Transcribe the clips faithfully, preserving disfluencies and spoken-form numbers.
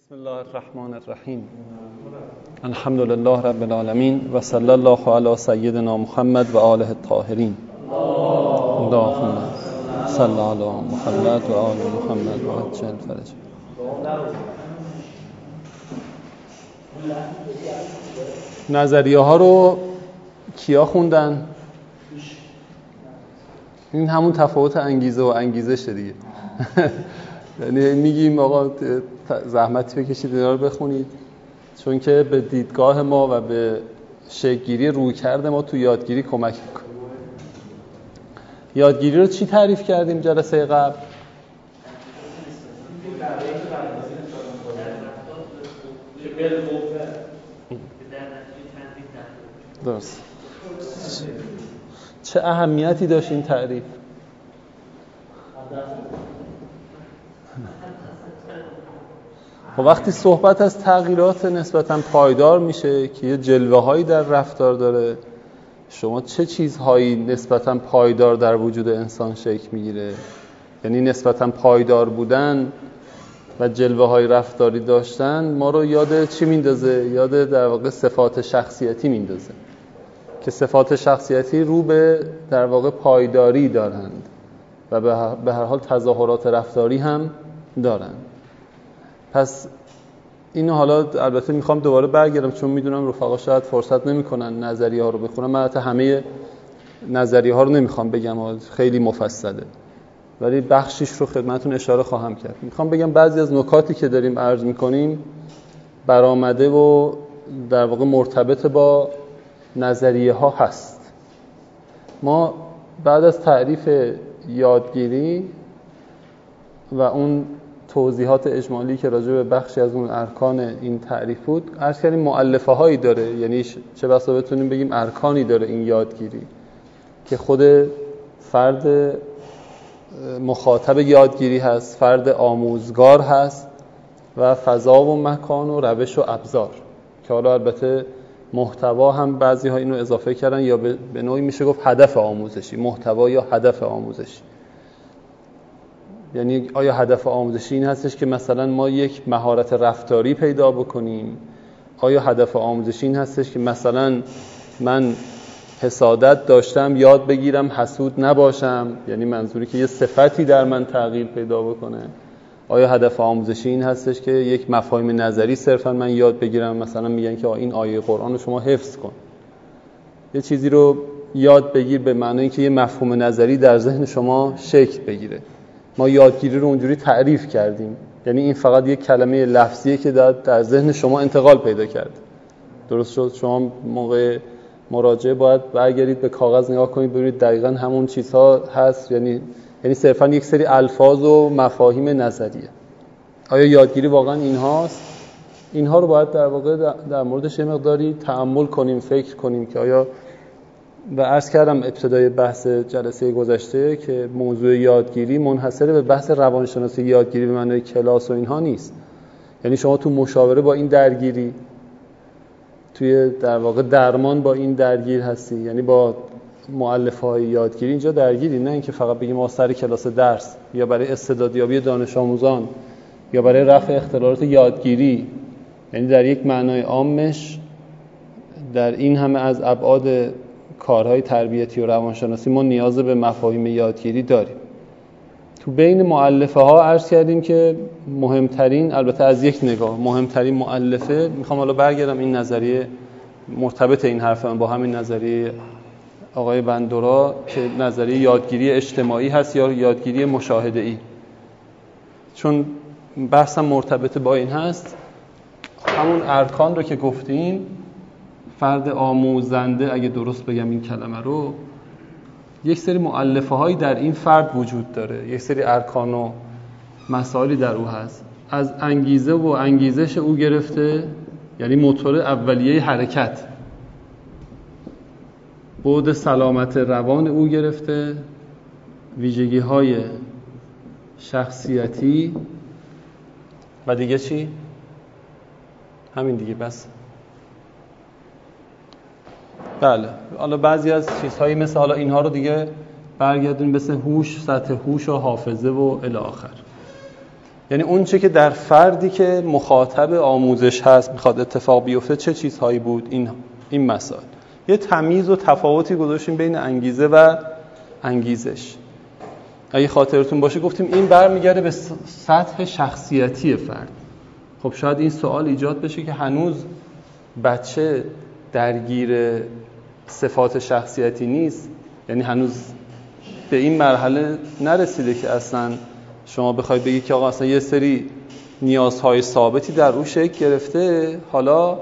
بسم الله الرحمن الرحیم. الحمد لله رب العالمین و صلی الله علی سیدنا محمد و آله الطاهرین. اللهم صل علی محمد و آل محمد و عجل فرج. نظریه ها رو کیا خوندن؟ این همون تفاوت انگیزه و انگیزشه دیگه. یعنی میگیم آقا زحمتی بکشید اینا رو بخونید، چون که به دیدگاه ما و به شکل‌گیری رویکرد ما تو یادگیری کمک میکنه. یادگیری رو چی تعریف کردیم جلسه قبل؟ درست. چه اهمیتی داشت این تعریف؟ و وقتی صحبت از تغییرات نسبتاً پایدار میشه که یه جلوه هایی در رفتار داره، شما چه چیزهایی نسبتاً پایدار در وجود انسان شکل میگیره؟ یعنی نسبتاً پایدار بودن و جلوه های رفتاری داشتن ما رو یاد چی میندازه؟ یاد در واقع صفات شخصیتی میندازه که صفات شخصیتی رو به در واقع پایداری دارند و به هر حال تظاهرات رفتاری هم دارند. پس اینو حالا البته میخوام دوباره برگردم، چون میدونم رفقا شاید فرصت نمیکنن نظریه ها رو بخونن. من البته همه نظریه ها رو نمیخوام بگم، خیلی مفصله، ولی بخشیش رو خدمتتون اشاره خواهم کرد. میخوام بگم بعضی از نکاتی که داریم عرض میکنیم برآمده و در واقع مرتبط با نظریه ها هست. ما بعد از تعریف یادگیری و اون توضیحات اجمالی که راجع به بخشی از اون ارکان این تعریف بود، عرض کردیم مؤلفه هایی داره، یعنی چه بسا بتونیم بگیم ارکانی داره این یادگیری که خود فرد مخاطب یادگیری هست، فرد آموزگار هست و فضا و مکان و روش و ابزار، که حالا البته محتوا هم بعضی ها اینو اضافه کردن، یا به نوعی میشه گفت هدف آموزشی، محتوا یا هدف آموزشی. یعنی آیا هدف آموزشی این هستش که مثلا ما یک مهارت رفتاری پیدا بکنیم؟ آیا هدف آموزشی این هستش که مثلا من حسادت داشتم یاد بگیرم حسود نباشم، یعنی منظوری که یه صفتی در من تغییر پیدا بکنه؟ آیا هدف آموزشی این هستش که یک مفاهیم نظری صرفا من یاد بگیرم؟ مثلا میگن که این آیه قرآن رو شما حفظ کن، یه چیزی رو یاد بگیر به معنی اینکه یه مفهوم نظری در ذهن شما شکل بگیره. ما یادگیری رو اونجوری تعریف کردیم، یعنی این فقط یک کلمه لفظیه که در, در ذهن شما انتقال پیدا کرد. درست شد؟ شما موقع مراجعه باید برگردید به کاغذ نگاه کنید ببینید دقیقاً همون چیزها هست، یعنی یعنی صرفاً یک سری الفاظ و مفاهیم نظریه. آیا یادگیری واقعاً اینهاست؟ اینها رو باید در واقع در موردش یه مقداری تأمل کنیم، فکر کنیم که آیا، و عرض کردم ابتدای بحث جلسه گذشته که موضوع یادگیری منحصر به بحث روانشناسی یادگیری به معنای کلاس و اینها نیست. یعنی شما تو مشاوره با این درگیری، توی در واقع درمان با این درگیر هستی، یعنی با مؤلفه‌های یادگیری اینجا درگیری، نه اینکه فقط بگیم ما سر کلاس درس یا برای استعدادیابی دانش آموزان یا برای رفع اختلالات یادگیری، یعنی در یک معنای عامش در این همه از ابعاد کارهای تربیتی و روانشناسی ما نیاز به مفاهیم یادگیری داریم. تو بین مؤلفه ها عرض کردیم که مهمترین، البته از یک نگاه مهمترین مؤلفه، میخوام حالا برگردم این نظریه مرتبط این حرف من با همین نظریه آقای بندورا که نظریه یادگیری اجتماعی هست یا یادگیری مشاهده‌ای، چون بحثم مرتبط با این هست. همون ارکان رو که گفتیم، فرد آموزنده، اگه درست بگم این کلمه رو، یک سری مؤلفه هایی در این فرد وجود داره، یک سری ارکان و مسائلی در او هست. از انگیزه و انگیزش او گرفته، یعنی موتور اولیه حرکت، بعد سلامت روان او گرفته، ویژگی های شخصیتی و دیگه چی؟ همین دیگه بس. بله، حالا بعضی از چیزهایی مثل حالا اینها رو دیگه برگردیم مثل هوش، سطح هوش و حافظه و الی آخر. یعنی اون چه که در فردی که مخاطب آموزش هست میخواد اتفاق بیفته چه چیزهایی بود؟ این این مسائل. یه تمیز و تفاوتی گذاشتیم بین انگیزه و انگیزش. اگه خاطرتون باشه گفتیم این برمیگرده به سطح شخصیتی فرد. خب شاید این سوال ایجاد بشه که هنوز بچه درگیر صفات شخصیتی نیست، یعنی هنوز به این مرحله نرسیده که اصلا شما بخواید بگید که آقا اصلا یه سری نیازهای ثابتی در او شکل گرفته، حالا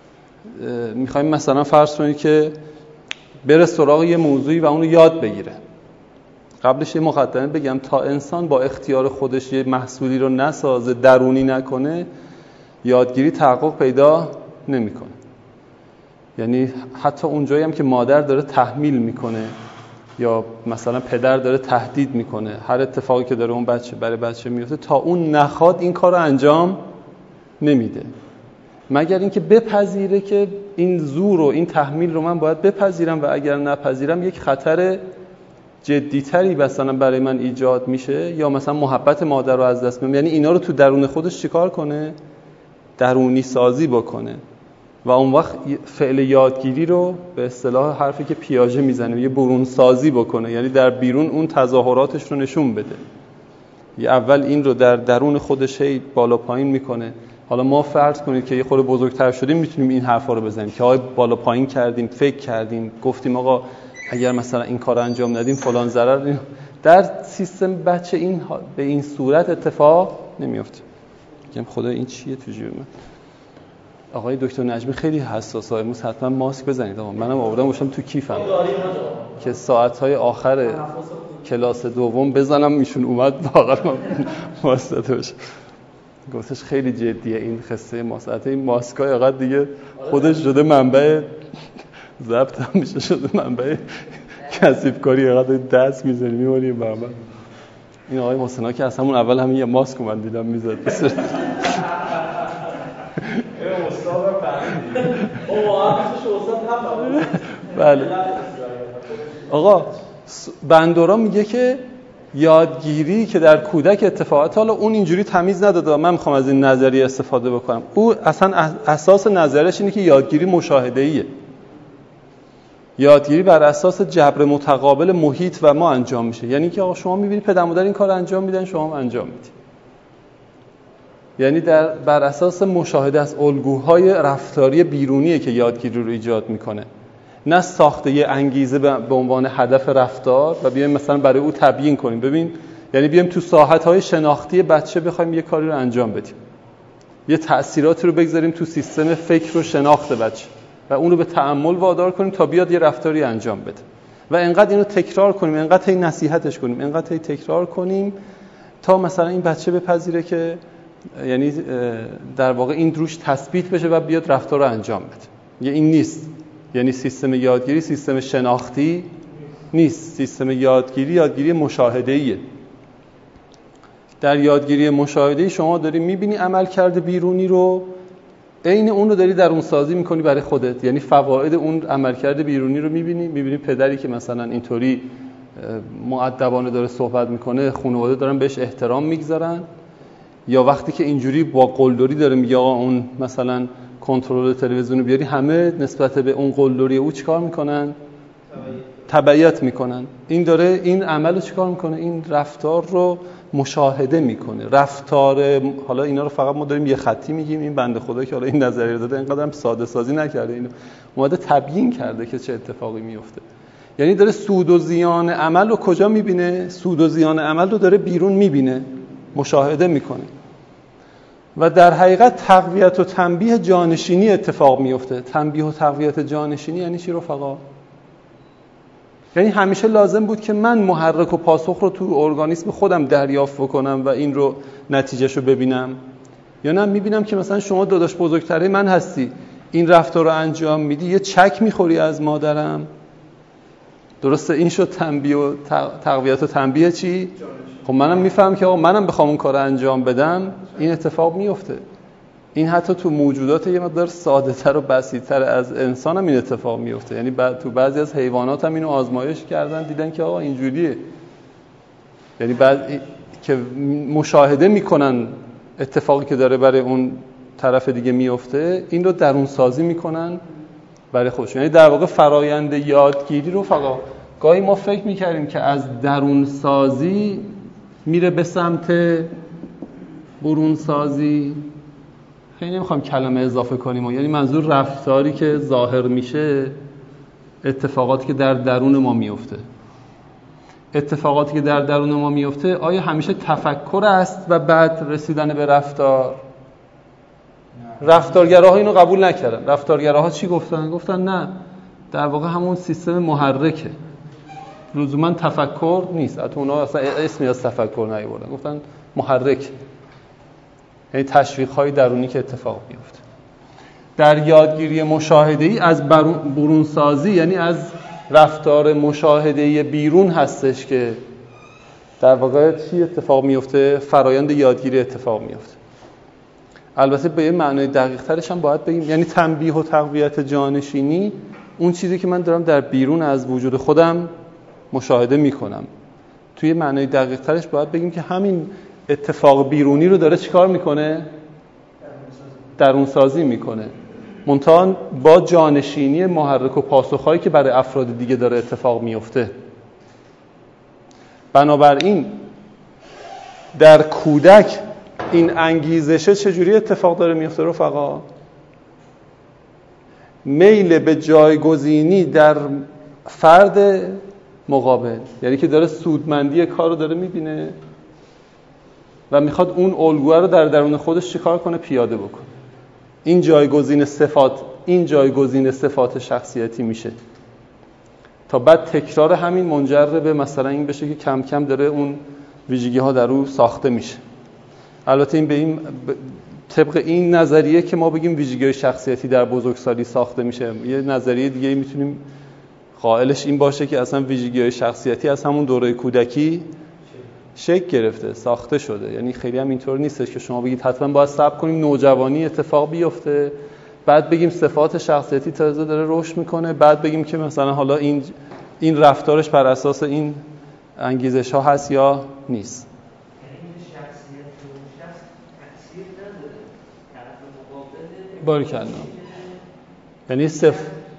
میخوایم مثلا فرض کنید که بره سراغ یه موضوعی و اونو یاد بگیره. قبلش یه مقدمه بگم، تا انسان با اختیار خودش یه محصولی رو نسازه، درونی نکنه، یادگیری تحقق پیدا نمیکنه. یعنی حتی اونجایی هم که مادر داره تحمیل میکنه یا مثلا پدر داره تهدید میکنه، هر اتفاقی که داره اون بچه برای بچه میفته، تا اون نخواد این کار رو انجام نمیده، مگر اینکه بپذیره که این زور و این تحمیل رو من باید بپذیرم و اگر نپذیرم یک خطر جدیتری مثلا برای من ایجاد میشه یا مثلا محبت مادر رو از دست میدم. یعنی اینا رو تو درون خودش چیکار کنه؟ درونی سازی بکنه و اون وقت فعل یادگیری رو به اصطلاح حرفی که پیاژه میزنه یه برون سازی بکنه، یعنی در بیرون اون تظاهراتش رو نشون بده. یه اول این رو در درون خودش هی بالا پایین میکنه. حالا ما فرض کنید که یه خورده بزرگتر شدیم میتونیم این حرفا رو بزنیم که آقا بالا پایین کردیم، فکر کردیم، گفتیم آقا اگر مثلا این کار انجام ندیم فلان ضرر. در سیستم بچه این به این صورت اتفاق نمیفته. میگم خدا این چیه تو جیب من؟ آقای دکتر نجمی خیلی حساسه، امروز حتما ماسک بزنید. آقا منم آوردم گفتم تو کیفم که ساعت‌های آخر کلاس دوم بزنم، ایشون اومد واقعا واسطه بشه. گفتش خیلی جدیه این قصه ماسک. این ماسکای آقا دیگه خودش شده منبع ضبط هم میشه، شده منبع کسب کاری. آقا دست میزنی میمونی بابا. این آقای محسنا که از همون اول همین یه ماسک من دیدم میزد بس. این استاد فهمیدی. او واقعا استاد هم. بله. آقا بندورا میگه که یادگیری که در کودک اتفاقات، حالا اون اینجوری تمیز نداده، من میخوام از این نظریه استفاده بکنم. او اصلا اساس نظرش اینه که یادگیری مشاهده‌ایه. یادگیری بر اساس جبر متقابل محیط و ما انجام میشه. یعنی که آقا شما میبینی پدر مادر این کار انجام میدن، شما هم انجام میدید. یعنی در بر اساس مشاهده از الگوهای رفتاری بیرونیه که یادگیری رو ایجاد میکنه، نه ساخته یه انگیزه به عنوان هدف رفتار و بیایم مثلا برای او تبیین کنیم. ببین، یعنی بیایم تو ساحت‌های شناختی بچه بخوایم یه کاری رو انجام بدیم، یه تأثیراتی رو بگذاریم تو سیستم فکر و شناخت بچه و اون رو به تأمل وادار کنیم تا بیاد یه رفتاری انجام بده و انقدر اینو تکرار کنیم، انقدر هی نصیحتش کنیم، انقدر هی تکرار کنیم تا مثلا این بچه بپذیره که یعنی در واقع این روش تثبیت بشه و بیاد رفتار رو انجام بده. این نیست. یعنی سیستم یادگیری سیستم شناختی نیست. سیستم یادگیری یادگیری مشاهده‌ایه. در یادگیری مشاهده‌ای شما داری می‌بینی عملکرد بیرونی رو، عین اون رو داری درون سازی می‌کنی برای خودت. یعنی فواید اون عملکرد بیرونی رو می‌بینی. می‌بینی پدری که مثلا اینطوری مؤدبانه داره صحبت می‌کنه، خانواده دارن بهش احترام می‌گذارن، یا وقتی که اینجوری با قلدری داره میگه آقا اون مثلا کنترل تلویزیون رو بیاری، همه نسبت به اون قلدری او چیکار میکنن؟ تبعیت میکنن. این داره این عمل رو چیکار میکنه؟ این رفتار رو مشاهده میکنه. رفتار، حالا اینا رو فقط ما داریم یه خطی میگیم، این بنده خدا که حالا این نظریه رو داده اینقدر هم ساده سازی نکرده، اینو اومده تبیین کرده که چه اتفاقی میفته. یعنی داره سود و زیان عمل رو کجا میبینه؟ سود و زیان عمل رو داره بیرون میبینه، مشاهده میکنه و در حقیقت تقویت و تنبیه جانشینی اتفاق میفته. تنبیه و تقویت جانشینی یعنی چی رفقا؟ یعنی همیشه لازم بود که من محرک و پاسخ رو تو ارگانیسم خودم دریافت بکنم و این رو نتیجهش رو ببینم، یا نه میبینم که مثلا شما داداش بزرگتره من هستی، این رفتار رو انجام میدی، یه چک میخوری از مادرم. درسته؟ این شد تنبیه و تقویت و تنبیه چی؟ خب منم میفهم که آقا منم بخوام اون کار رو انجام بدم این اتفاق میفته. این حتی تو موجودات یه مقدار ساده تر و بسیط‌تر از انسان هم این اتفاق میفته. یعنی بعد تو بعضی از حیوانات هم اینو آزمایش کردن، دیدن که آقا اینجوریه. یعنی بعد که مشاهده میکنن اتفاقی که داره برای اون طرف دیگه میفته، این رو درون سازی میکنن برای خودشون. یعنی در واقع فرایند یادگیری رو فقط گاهی ما فکر میکردیم که از درون سازی میره به سمت برون سازی. خیلی نمیخوام کلمه اضافه کنیم، یعنی منظور رفتاری که ظاهر میشه، اتفاقاتی که در درون ما میفته. اتفاقاتی که در درون ما میفته آیا همیشه تفکر است و بعد رسیدن به رفتار؟ رفتارگراها اینو قبول نکردن. رفتارگراها چی گفتن؟ گفتن نه، در واقع همون سیستم محرکه، لزوما تفکر نیست. حتی اونا اصلا اسمی از تفکر نیاوردن، گفتن محرک، یعنی تشویق‌های درونی که اتفاق میفته. در یادگیری مشاهده‌ای از برونسازی، یعنی از رفتار مشاهده‌ای بیرون هستش که در واقع چی اتفاق میفته؟ فرایند یادگیری اتفاق میفته. البته به یه معنای دقیق ترش هم باید بگیم، یعنی تنبیه و تقویت جانشینی اون چیزی که من دارم در بیرون از وجود خودم مشاهده میکنم. توی معنای دقیق ترش باید بگیم که همین اتفاق بیرونی رو داره چیکار میکنه؟ درونسازی میکنه، منتها با جانشینی محرک و پاسخهایی که برای افراد دیگه داره اتفاق میفته. بنابراین در کودک این انگیزشه چجوری اتفاق داره میفته رفقا؟ میل به جایگزینی در فرد مقابل، یعنی که داره سودمندی کار رو داره میبینه و میخواد اون الگوه رو در درون خودش چیکار کنه؟ پیاده بکنه. این جایگزین صفات این جایگزین صفات شخصیتی میشه تا بعد تکرار همین منجر به مثلا این بشه که کم کم داره اون ویژگی ها در او ساخته میشه. البته این به این طبق این نظریه که ما بگیم ویژگی شخصیتی در بزرگسالی ساخته میشه، یه نظریه دیگه میتونیم قائلش این باشه که اصلا ویژگی شخصیتی از همون دوره کودکی شکل گرفته، ساخته شده. یعنی خیلی هم اینطور نیستش که شما بگید حتما باید صبر کنیم نوجوانی اتفاق بیفته، بعد بگیم صفات شخصیتی تازه داره رشد میکنه، بعد بگیم که مثلا حالا این این رفتارش بر اساس این انگیزش ها هست یا نیست. باریکلا. یعنی صف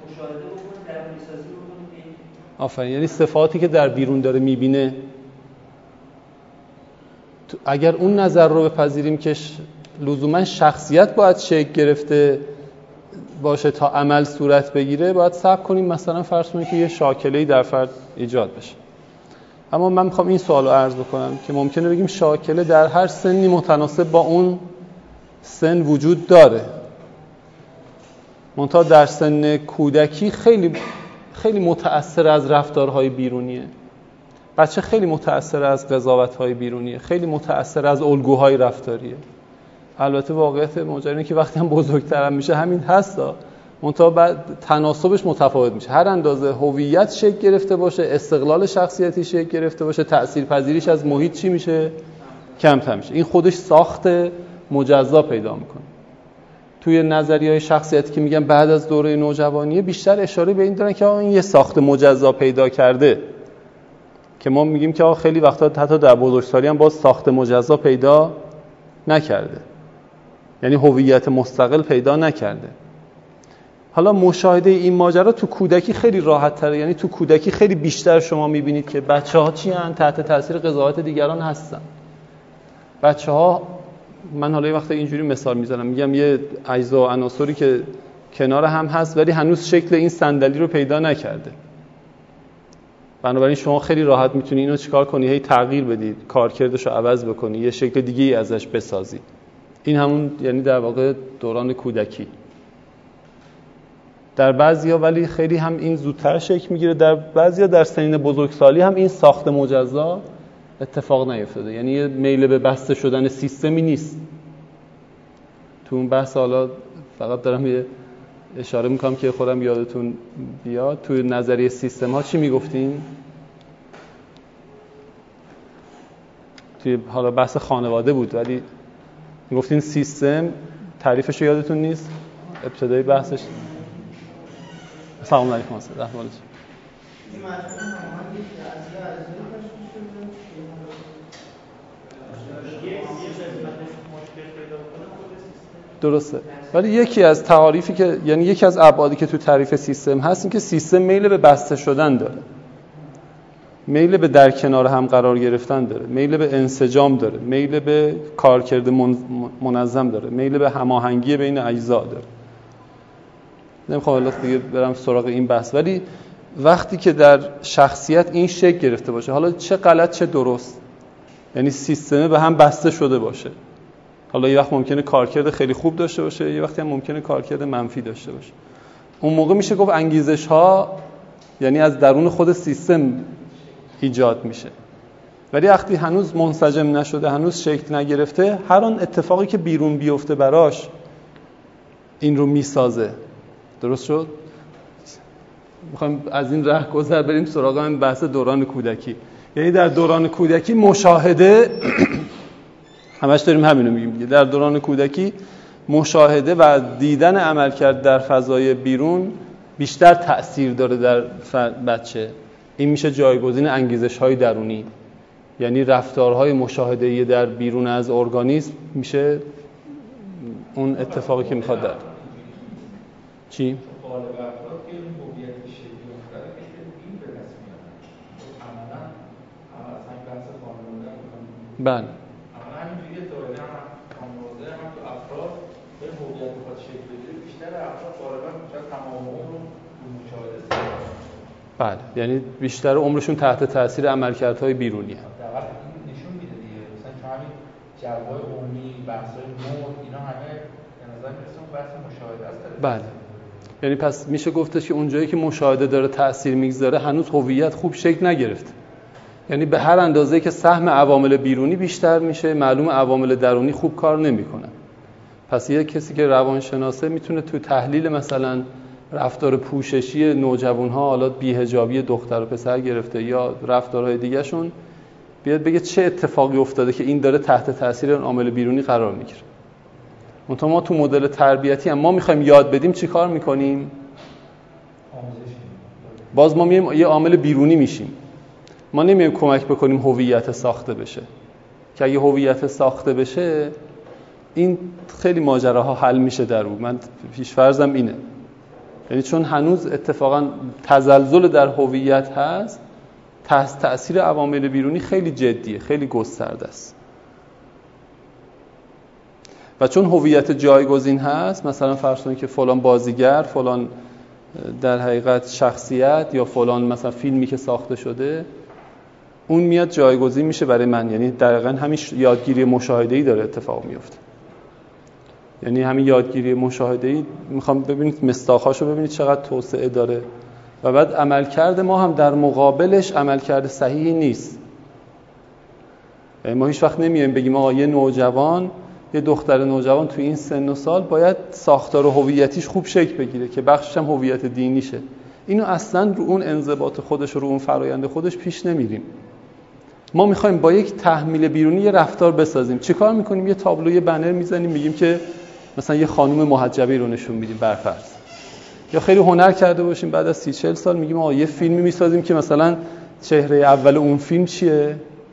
آفرین، یعنی صفاتی که در بیرون داره میبینه، اگر اون نظر رو بپذیریم که لزوما شخصیت باید شکل گرفته باشه تا عمل صورت بگیره، باید صبر کنیم مثلا فرض کنیم که یه شاکله‌ای در فرد ایجاد بشه. اما من میخوام این سوال رو عرض بکنم که ممکنه بگیم شاکله در هر سنی متناسب با اون سن وجود داره، منتها در سن کودکی خیلی خیلی متأثر از رفتارهای بیرونیه. بچه خیلی متأثر از قضاوت‌های بیرونیه، خیلی متأثر از الگوهای رفتاریه. البته واقعیت ماجرا اینه که وقتی هم بزرگتر میشه همین هستا، منتها بعد تناسبش متفاوت میشه. هر اندازه هویت شکل گرفته باشه، استقلال شخصیتی شکل گرفته باشه، تأثیرپذیریش از محیط چی میشه؟ کمتر میشه. این خودش ساخت مجزا پیدا میکنه. توی نظریه‌های شخصیتی که میگن بعد از دوره نوجوانی بیشتر اشاره به این دارن که این یه ساخت مجزا پیدا کرده، که ما میگیم که خیلی وقتا حتی در بزرگسالی هم باز ساخت مجزا پیدا نکرده، یعنی هویت مستقل پیدا نکرده. حالا مشاهده این ماجرا تو کودکی خیلی راحت تره، یعنی تو کودکی خیلی بیشتر شما میبینید که بچه ها چی هن؟ تحت تاثیر قضاوت دیگران هستن. بچه ها، من حالا یه وقت اینجوری مثال میزنم، میگم یه اجزا و عناصری که کنار هم هست ولی هنوز شکل این صندلی رو پیدا نکرده، بنابراین شما خیلی راحت میتونی اینو چیکار کنی؟ هی تغییر بدید، کارکردش رو عوض بکنی، یه شکل دیگه ای ازش بسازی. این همون یعنی در واقع دوران کودکی. در بعضیا ولی خیلی هم این زودتر شکل میگیره، در بعضیا در سنین بزرگسالی هم این ساخت مجزا اتفاق نیفتاده، یعنی یه میل به بسته شدن سیستمی نیست. تو اون بحث حالا فقط دارم یه اشاره میکنم که خودم یادتون بیاد، توی نظریه سیستم ها چی میگفتیم؟ توی حالا بحث خانواده بود ولی میگفتین سیستم، تعریفش یادتون نیست؟ ابتدای بحثش سلام علیکم استاد احوالتون. درسته. ولی یکی از تعاریفی که یعنی یکی از ابعادی که تو تعریف سیستم هست این که سیستم میل به بسته شدن داره، میل به در کنار هم قرار گرفتن داره، میل به انسجام داره، میل به کارکرد منظم داره، میل به هماهنگی بین اجزا داره. نمیخوام الان دیگه برم سراغ این بحث، ولی وقتی که در شخصیت این شکل گرفته باشه، حالا چه غلط چه درست، یعنی سیستم به هم بسته شده باشه، حالا یه وقت ممکنه کارکرد خیلی خوب داشته باشه، یه وقتی هم ممکنه کارکرد منفی داشته باشه، اون موقع میشه گفت انگیزش ها یعنی از درون خود سیستم ایجاد میشه. ولی وقتی هنوز منسجم نشده، هنوز شکل نگرفته، هر آن اتفاقی که بیرون بیفته براش این رو میسازه. درست شد؟ میخوایم از این راه گذر بریم سراغ این بحث دوران کودکی. یعنی در دوران کودکی مشاهده همش داریم همینو میگیم، در دوران کودکی مشاهده و دیدن عملکرد در فضای بیرون بیشتر تأثیر داره در بچه. این میشه جایگزین انگیزش‌های درونی، یعنی رفتارهای مشاهده‌ای در بیرون از ارگانیسم میشه اون اتفاقی که میخواد در چی؟ بله. بله، یعنی بیشتر عمرشون تحت تاثیر عملکردهای بیرونیه. واقعا نشون میده دیگه، مثلا تو همین جوای عمومی، بحث‌های مود، اینا همه به نظر میرسه اون بحث مشاهده است. بله. یعنی پس میشه گفتش که اونجایی که مشاهده داره تأثیر میگذاره هنوز هویت خوب شکل نگرفته. یعنی به هر اندازه‌ای که سهم عوامل بیرونی بیشتر میشه، معلوم عوامل درونی خوب کار نمیکنن. پس یه کسی که روانشناسه میتونه تو تحلیل مثلا رفتار پوششی نوجوان‌ها، حالا بی‌حجابی دختر و پسر گرفته یا رفتارهای دیگه‌شون، بیاد بگه چه اتفاقی افتاده که این داره تحت تاثیر اون عامل بیرونی قرار میگیره. منتها ما تو مدل تربیتی هم ما میخوایم یاد بدیم چی کار میکنیم؟ باز ما میایم یه عامل بیرونی میشیم. ما نمیایم کمک بکنیم هویت ساخته بشه، که اگه هویت ساخته بشه این خیلی ماجراها حل میشه در اون. من پیش فرضم اینه، یعنی چون هنوز اتفاقا تزلزل در هویت هست، تحت تأثیر عوامل بیرونی خیلی جدیه، خیلی گسترده است. و چون هویت جایگزین هست، مثلا فرض کنید که فلان بازیگر، فلان در حقیقت شخصیت یا فلان مثلا فیلمی که ساخته شده، اون میاد جایگزین میشه برای من. یعنی دقیقاً همین یادگیری مشاهده‌ای داره اتفاق میفته. یعنی همین یادگیری مشاهده‌ای میخوام ببینید مصداق‌هاشو ببینید چقدر توسعه داره. و بعد عملکرد ما هم در مقابلش عملکرد صحیحی نیست. ما هیچ وقت نمیایم بگیم آقا یه نوجوان، یه دختر نوجوان تو این سن و سال باید ساختار و هویتیش خوب شکل بگیره که بخشش هم هویت دینیشه. اینو اصلا رو اون انضباط خودش و رو اون فرآیند خودش پیش نمیریم. ما میخوایم با یک تحمیل بیرونی یه رفتار بسازیم. چیکار میکنیم؟ یه تابلوی بنر میزنیم، میگیم که مثلا یه خانم محجبه رو نشون میدیم برفرض. یا خیلی هنر کرده باشیم بعد از سی چهل سال میگیم آقا یه فیلمی میسازیم که مثلا چهره اول اون فیلم چیه؟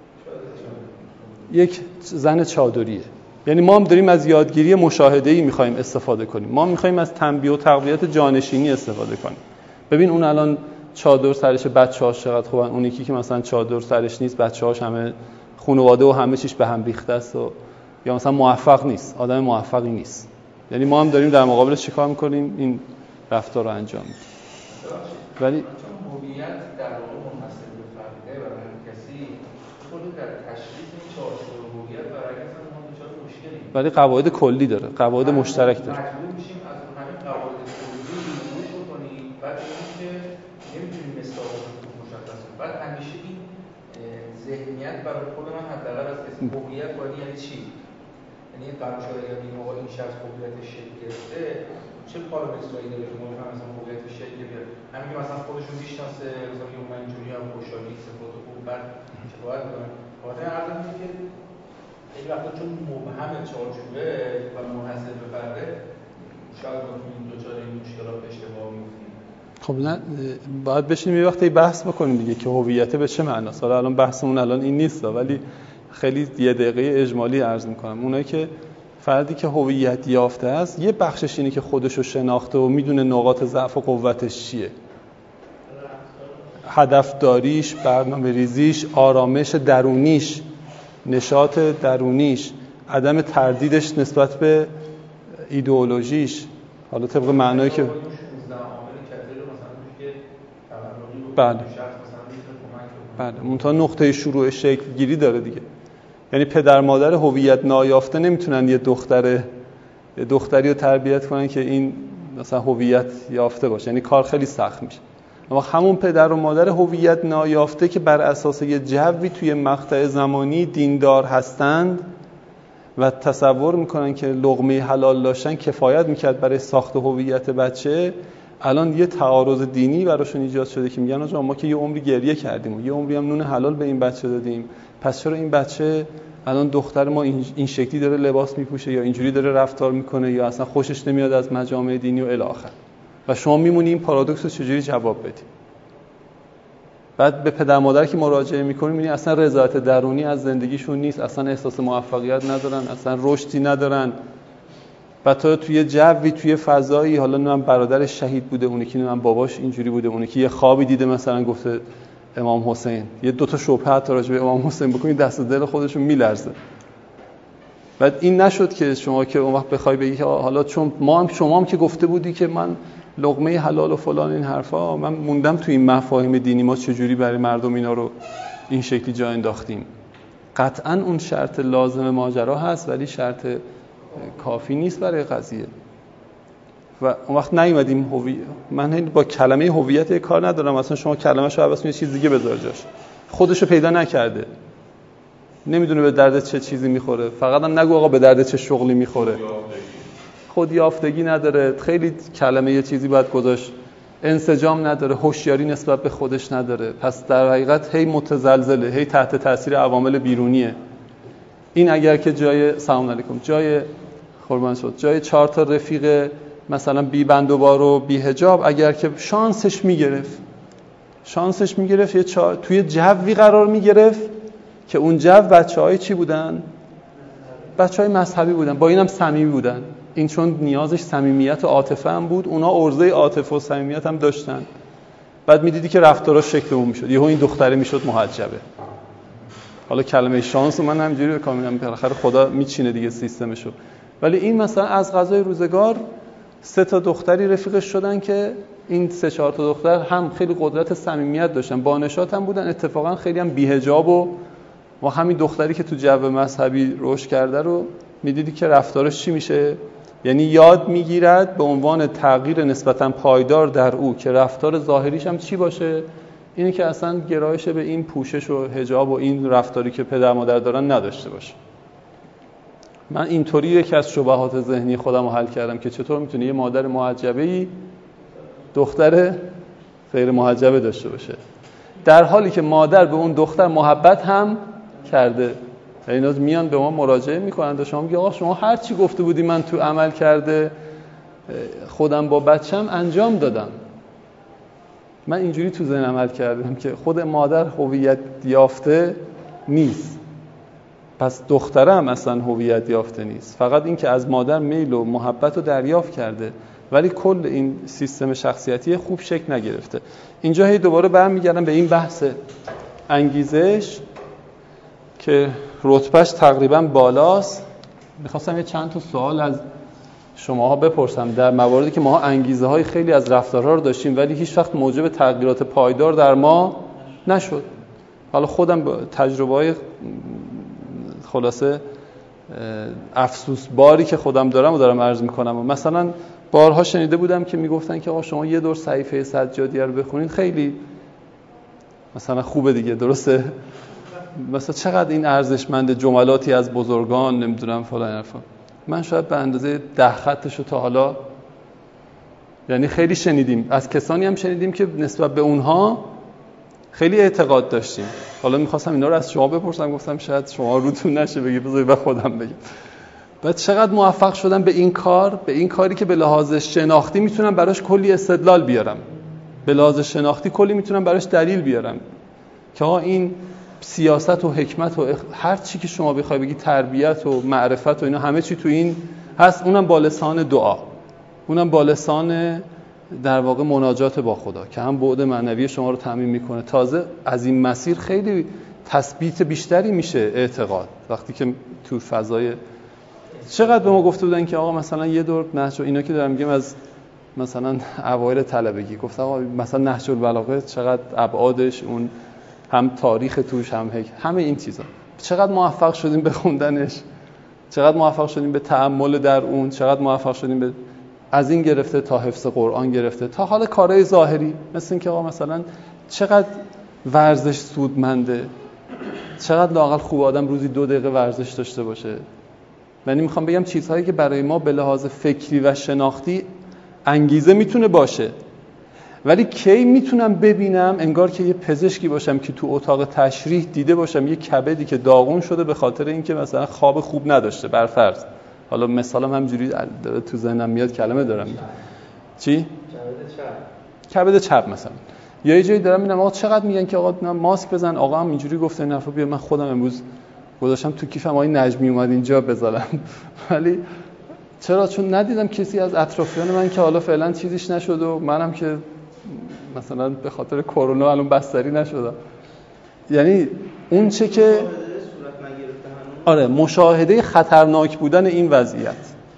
یک زن چادریه. یعنی ما هم داریم از یادگیری مشاهده‌ای میخوایم استفاده کنیم. ما میخوایم از تنبیه و تقویت جانشینی استفاده کنیم. ببین اون الان چادر سرش، بچه‌هاش چقدر خوبن. اون یکی که مثلا چادر سرش نیست، بچه‌هاش همه خانواده و همه چیش به هم ریخته است و یا مثلا موفق نیست، آدم موفقی نیست. یعنی ما هم داریم در مقابلش چیکار میکنیم؟ این رفتار رو انجام میدیم. ولی هویت در واقع منحصر به فرده و هر کسی خود در تشخیص این چارچوب هویت برای اصلا ما دچار مشکلی. ولی قواعد کلی داره، قواعد مشترک داره. مجبور میشیم از همین قواعد کلی روش بکنیم، بعد اینکه نمیتونیم مستاقش رو مشخص کنیم. بعد همیشه این ذهنیت برای خود من حداقل از اسم هویت باید یعنی چی؟ یعنی قرار شده اگر بگیم آقا این شخص هویتش شکل گرفته، چه پارامترایی داره که ما بفهمیم مثلا هویتش شکل گرفته؟ همین که مثلا خودش رو میشناسه، مثلا که من اینجوری هم خوشحالی، صفات خوب، بعد چه باید بکنم؟ خاطر عرضم اینه که خیلی وقتا چون مبهم چارچوبه و منحصر به فرده، شاید ما تو این دوچار این مشکلات اشتباه میفتیم. خب نه باید بشینیم یه وقتی بحث بکنیم دیگه که هویت به چه معناست. حالا الان بحثمون الان این نیست، ولی خیلی یه دقیقه اجمالی عرض میکنم. اونایی که فردی که هویت یافته است یه بخشش اینه که خودشو شناخته و میدونه نقاط ضعف و قوتش چیه، هدف داریش، برنامه ریزیش، آرامش درونیش، نشاط درونیش، عدم تردیدش نسبت به ایدئولوژیش. حالا طبق معنایی که بله بله منتها نقطه شروع شکل گیری داره دیگه. یعنی پدر مادر هویت نایافته نمیتونن یه دختر یه دختری رو تربیت کنن که این مثلا هویت یافته باشه، یعنی کار خیلی سخت میشه. اما همون پدر و مادر هویت نایافته که بر اساس یه جوی توی مقطع زمانی دیندار هستند و تصور میکنن که لقمه حلال داشتن کفایت میکرد برای ساخت هویت بچه، الان یه تعارض دینی براشون ایجاد شده که میگن آقا ما که یه عمری گریه کردیم و یه عمری هم نون حلال به این بچه دادیم، پس چرا این بچه الان دختر ما این شکلی داره لباس میپوشه یا اینجوری داره رفتار میکنه یا اصلا خوشش نمیاد از مجامع دینی و الی آخر. و شما میمونی این پارادوکس رو چجوری جواب بدی؟ بعد به پدر مادر که مراجعه میکنی میبینی اصلا رضایت درونی از زندگیشون نیست، اصلا احساس موفقیت ندارن، اصلا رشدی ندارن. بعد تو توی جوی توی فضایی، حالا من برادر شهید بوده، اونی که من باباش اینجوری بوده، اونی که یه خوابی دیده مثلا گفته امام حسین، یه دو تا شبهه حتی راجع به امام حسین بکنی دست و دل خودشون میلرزه. بعد این نشد که شما که اون وقت بخوای بگی که حالا چون ما هم شما هم که گفته بودی که من لقمه حلال و فلان این حرفا، من موندم توی این مفاهیم دینی ما چجوری برای مردم اینا رو این شکلی جا انداختیم. قطعاً اون شرط لازم ماجرا هست ولی شرط کافی نیست برای قضیه. و اون وقت نیومدیم هویت، من با کلمه هویت کار ندارم، اصلا شما کلمه‌شو عوض کنید چیز دیگه بذار جاش. خودشو پیدا نکرده، نمیدونه به درد چه چیزی میخوره، فقط هم نگو آقا به درد چه شغلی میخوره. خودیافتگی نداره، خیلی کلمه یه چیزی باید گذاشت، انسجام نداره، هوشیاری نسبت به خودش نداره. پس در حقیقت هی متزلزله، هی تحت تاثیر عوامل بیرونیه. این اگر که جای سلام علیکم جای قربان شد جای چهار تا رفیق مثلا بی بند و بار و بی حجاب اگر که شانسش میگرفت شانسش میگرفت یه چهار... توی جوی قرار میگرفت که اون جو بچه‌های چی بودن؟ بچه‌های مذهبی بودن، با اینم صمیمی بودن. این چون نیازش صمیمیت و عاطفه هم بود، اونا عرضه عاطفه و صمیمیت هم داشتن. بعد میدیدی که رفتاراش شکل اون میشد، یهو این دختره میشد محجبه. حالا کلمه شانس من همینجوری به کار میگم، بالاخره خدا میچینه دیگه سیستمشو. ولی این مثلا از قضای روزگار سه تا دختری رفیقش شدن که این سه چهار تا دختر هم خیلی قدرت صمیمیت داشتن، با نشاط هم بودن، اتفاقا خیلی هم بی‌حجاب و و همین دختری که تو جو مذهبی رشد کرده رو میدیدی که رفتارش چی میشه، یعنی یاد میگیرد به عنوان تغییر نسبتا پایدار در او که رفتار ظاهریش هم چی باشه، اینی که اصلا گرایش به این پوشش و حجاب و این رفتاری که پدر مادر دارن نداشته باشه. من اینطوری یکی از شبهات ذهنی خودم رو حل کردم که چطور میتونه یه مادر محجبه‌ای دختر غیر محجبه داشته باشه، در حالی که مادر به اون دختر محبت هم کرده. اینا میان به ما مراجعه میکنن و شما میگی آقا شما هر چی گفته بودی من تو عمل کرده خودم با بچم انجام دادم. من اینجوری تو ذهنم عمل کردم که خود مادر هویت یافته نیست، پس دخترم اصلا هویت یافته نیست، فقط این که از مادر میل و محبت رو دریافت کرده ولی کل این سیستم شخصیتی خوب شکل نگرفته. اینجا هی دوباره برمیگردم به این بحث انگیزش که رتبهش تقریبا بالاست. میخواستم یه چند تا سوال از شماها بپرسم در مواردی که ما انگیزه های خیلی از رفتارها رو داشتیم ولی هیچ وقت موجب تغییرات پایدار در ما نشد. حالا خودم با تجربه های خلاصه افسوس باری که خودم دارم و دارم عرض میکنم. مثلا بارها شنیده بودم که میگفتن که آقا شما یه دور صحیفه سجادیه رو بخونید خیلی مثلا خوبه دیگه، درسته؟ مثلا چقدر این ارزشمند، جملاتی از بزرگان نمیدونم فلان حرفا. من شاید به اندازه ده خطشو تا حالا یعنی خیلی شنیدیم، از کسانی هم شنیدیم که نسبت به اونها خیلی اعتقاد داشتیم. حالا میخواستم اینا رو از شما بپرسم، گفتم شاید شما روتون نشه بگی، بذارید به خودم بگم. بعد چقدر موفق شدم به این کار، به این کاری که به لحاظ شناختی میتونم براش کلی استدلال بیارم، به لحاظ شناختی کلی میتونم براش دلیل بیارم که آقا این سیاست و حکمت و اخ... هر چی که شما بخوای بگی، تربیت و معرفت و اینا همه چی تو این هست. اونم با لسان دعا، اونم با لسان در واقع مناجات با خدا که هم بعد معنوی شما رو تامین میکنه. تازه از این مسیر خیلی تثبیت بیشتری میشه اعتقاد وقتی که تو فضای. چقدر به ما گفته بودن که آقا مثلا یه دور نهج، اینا که دارم میگم از مثلا اوایل طلبگی، گفت آقا مثلا نهج البلاغه چقدر ابعادش، اون هم تاریخ توش هم هک، همه این چیزا، چقدر موفق شدیم به خوندنش، چقدر موفق شدیم به تأمل در اون، چقدر موفق شدیم به از این گرفته تا حفظ قرآن گرفته تا حالا کارهای ظاهری، مثل این که آقا مثلا چقدر ورزش سودمنده، چقدر لااقل خوب آدم روزی دو دقیقه ورزش داشته باشه. یعنی میخوام بگم چیزهایی که برای ما به لحاظ فکری و شناختی انگیزه میتونه باشه، ولی کی میتونم ببینم انگار که یه پزشکی باشم که تو اتاق تشریح دیده باشم یه کبدی که داغون شده به خاطر اینکه مثلا خواب خوب نداشته، برفرض. حالا مثالم همجوری تو ذهنم میاد، کلمه دارم میاد. چی؟ کبد چپ. کبد چپ مثلا. یا یه جایی دارم میبینم آقا چقدر میگن که آقا ماسک بزن، آقا هم اینجوری گفته این حرفو، بیا من خودم امروز گذاشتم تو کیفم آقای نجمی اومد اینجا بذارم. ولی چرا؟ چون ندیدم کسی از اطرافیان من که حالا فعلا چیزیش نشد و منم که مثلا به خاطر کرونا الان بستری نشدم. یعنی اون چه که آره مشاهده خطرناک بودن این وضعیت،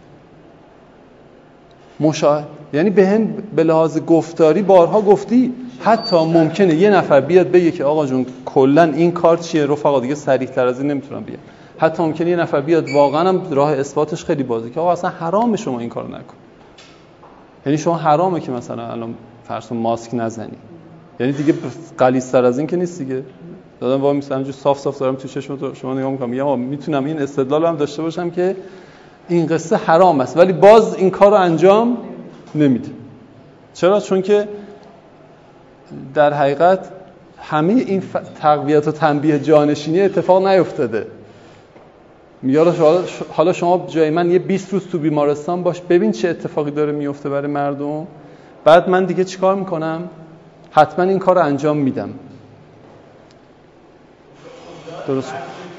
مشاهده یعنی به هم به لحاظ گفتاری بارها گفتی، حتی ممکنه یه نفر بیاد بگه که آقا جون کلا این کار چیه رفقا، دیگه صریح تر از این نمیتونم بگم. حتی ممکنه یه نفر بیاد واقعا هم راه اثباتش خیلی بازه که آقا اصلا حرامه شما این کارو نکن. یعنی شما حرامه که مثلا الان فرض ماسک نزنی، یعنی دیگه غلیظ‌تر از این که نیست دیگه. دادم وای میسم جو صاف صاف دارم تو چشم تو شما نگاه میکنم، میگم میتونم این استدلالو هم داشته باشم که این قصه حرام است، ولی باز این کارو انجام نمیده. چرا؟ چون که در حقیقت همه این ف... تقویت و تنبیه جانشینی اتفاق نیفتاده. میگه حالا شما جای من یه بیست روز تو بیمارستان باش، ببین چه اتفاقی داره میفته برای مردم، بعد من دیگه چیکار میکنم؟ حتما این کار رو انجام میدم. درست.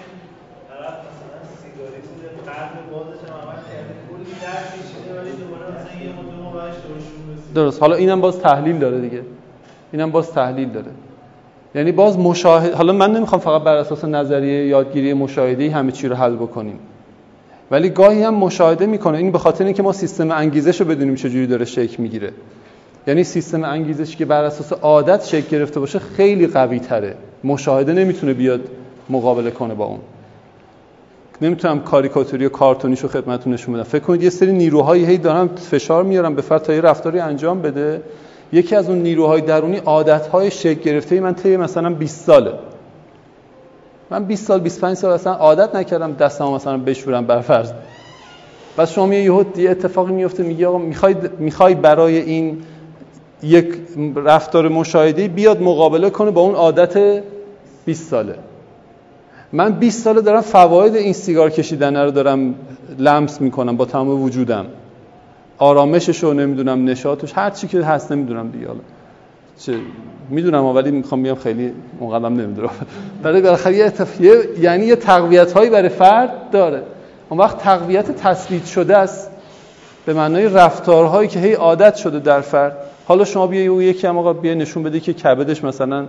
درست. حالا اینم باز تحلیل داره دیگه، اینم باز تحلیل داره. یعنی باز مشاهده، حالا من نمیخوام فقط بر اساس نظریه یادگیری مشاهده‌ای همه چی رو حل بکنیم، ولی گاهی هم مشاهده میکنه. این به خاطر اینکه ما سیستم انگیزش رو بدونیم چجوری داره شکل میگیره. یعنی سیستم انگیزشی که بر اساس عادت شکل گرفته باشه خیلی قوی تره، مشاهده نمیتونه بیاد مقابله کنه با اون. نمیتونم کاریکاتوری و کارتونیشو خدمتتون نشون بدم. فکر کنید یه سری نیروهایی هی دارن فشار میارن به فرد تا یه رفتاری انجام بده. یکی از اون نیروهای درونی عادت‌های شکل گرفته من طی مثلا بیست ساله. من بیست سال بیست و پنج سال اصلا عادت نکردم دستمو مثلا بشورم بر فرض. بس شما یه یه اتفاقی میفته، میگی آقا میخوای میخوای برای این یک رفتار مشاهده‌ای بیاد مقابله کنه با اون عادت بیست ساله. من بیست ساله دارم فواید این سیگار کشیدن رو دارم لمس میکنم با تمام وجودم، آرامشش رو نمیدونم، نشاطش، هر چی که هست نمیدونم دیگه. حالا چه میدونم ولی میخوام بگم خیلی مقدم نمیدونم. برای بالاخره یه اتف... یعنی یه تقویت هایی برای فرد داره. اون وقت تقویت تثبیت شده است به معنای رفتارهایی که هی عادت شده در فرد. حالا شما بیای او یکی هم آقا بیای نشون بده که کبدش مثلا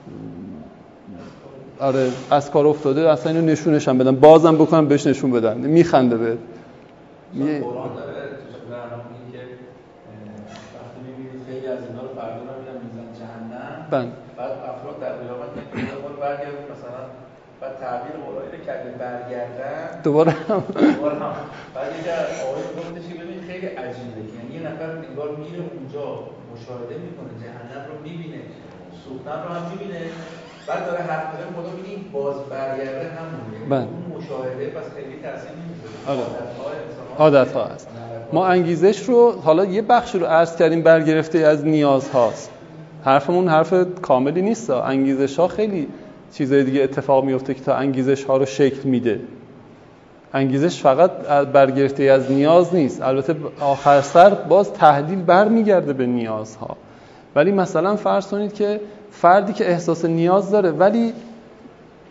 آره از کار افتاده، اصلا اینو نشونش هم بدن، بازم بکنم بهش نشون بدن، میخنده به می... قرآن داره برنامه‌ای که وقتی می‌بینید خیلی از اینا رو فردا رو میرن میزن جهنم، بعد افراد در قیامت میگن دوباره برگردن مثلا، بعد تعبیر قرآنی رو کرده برگردن دوباره هم دوباره هم بعد یه آقای گفتش که ببین خیلی عجیبه، یعنی یه نفر انگار میره اونجا مشاهده میکنه، جهنم رو میبینه، سوختن رو هم میبینه، بعد داره حرف میزنه، خدا میگه این باز برگرده همونه. اون مشاهده پس خیلی تاثیر نمیذاره. عادت ها هست. ما انگیزش رو حالا یه بخش رو عرض کردیم برگرفته از نیاز هاست. حرفمون حرف کاملی نیست. انگیزش ها خیلی چیزای دیگه اتفاق میفته که تا انگیزش ها رو شکل میده. انگیزش فقط برگرفته از نیاز نیست. البته آخر سر باز تحلیل برمیگرده به نیازها. ولی مثلا فرض کنید که فردی که احساس نیاز داره ولی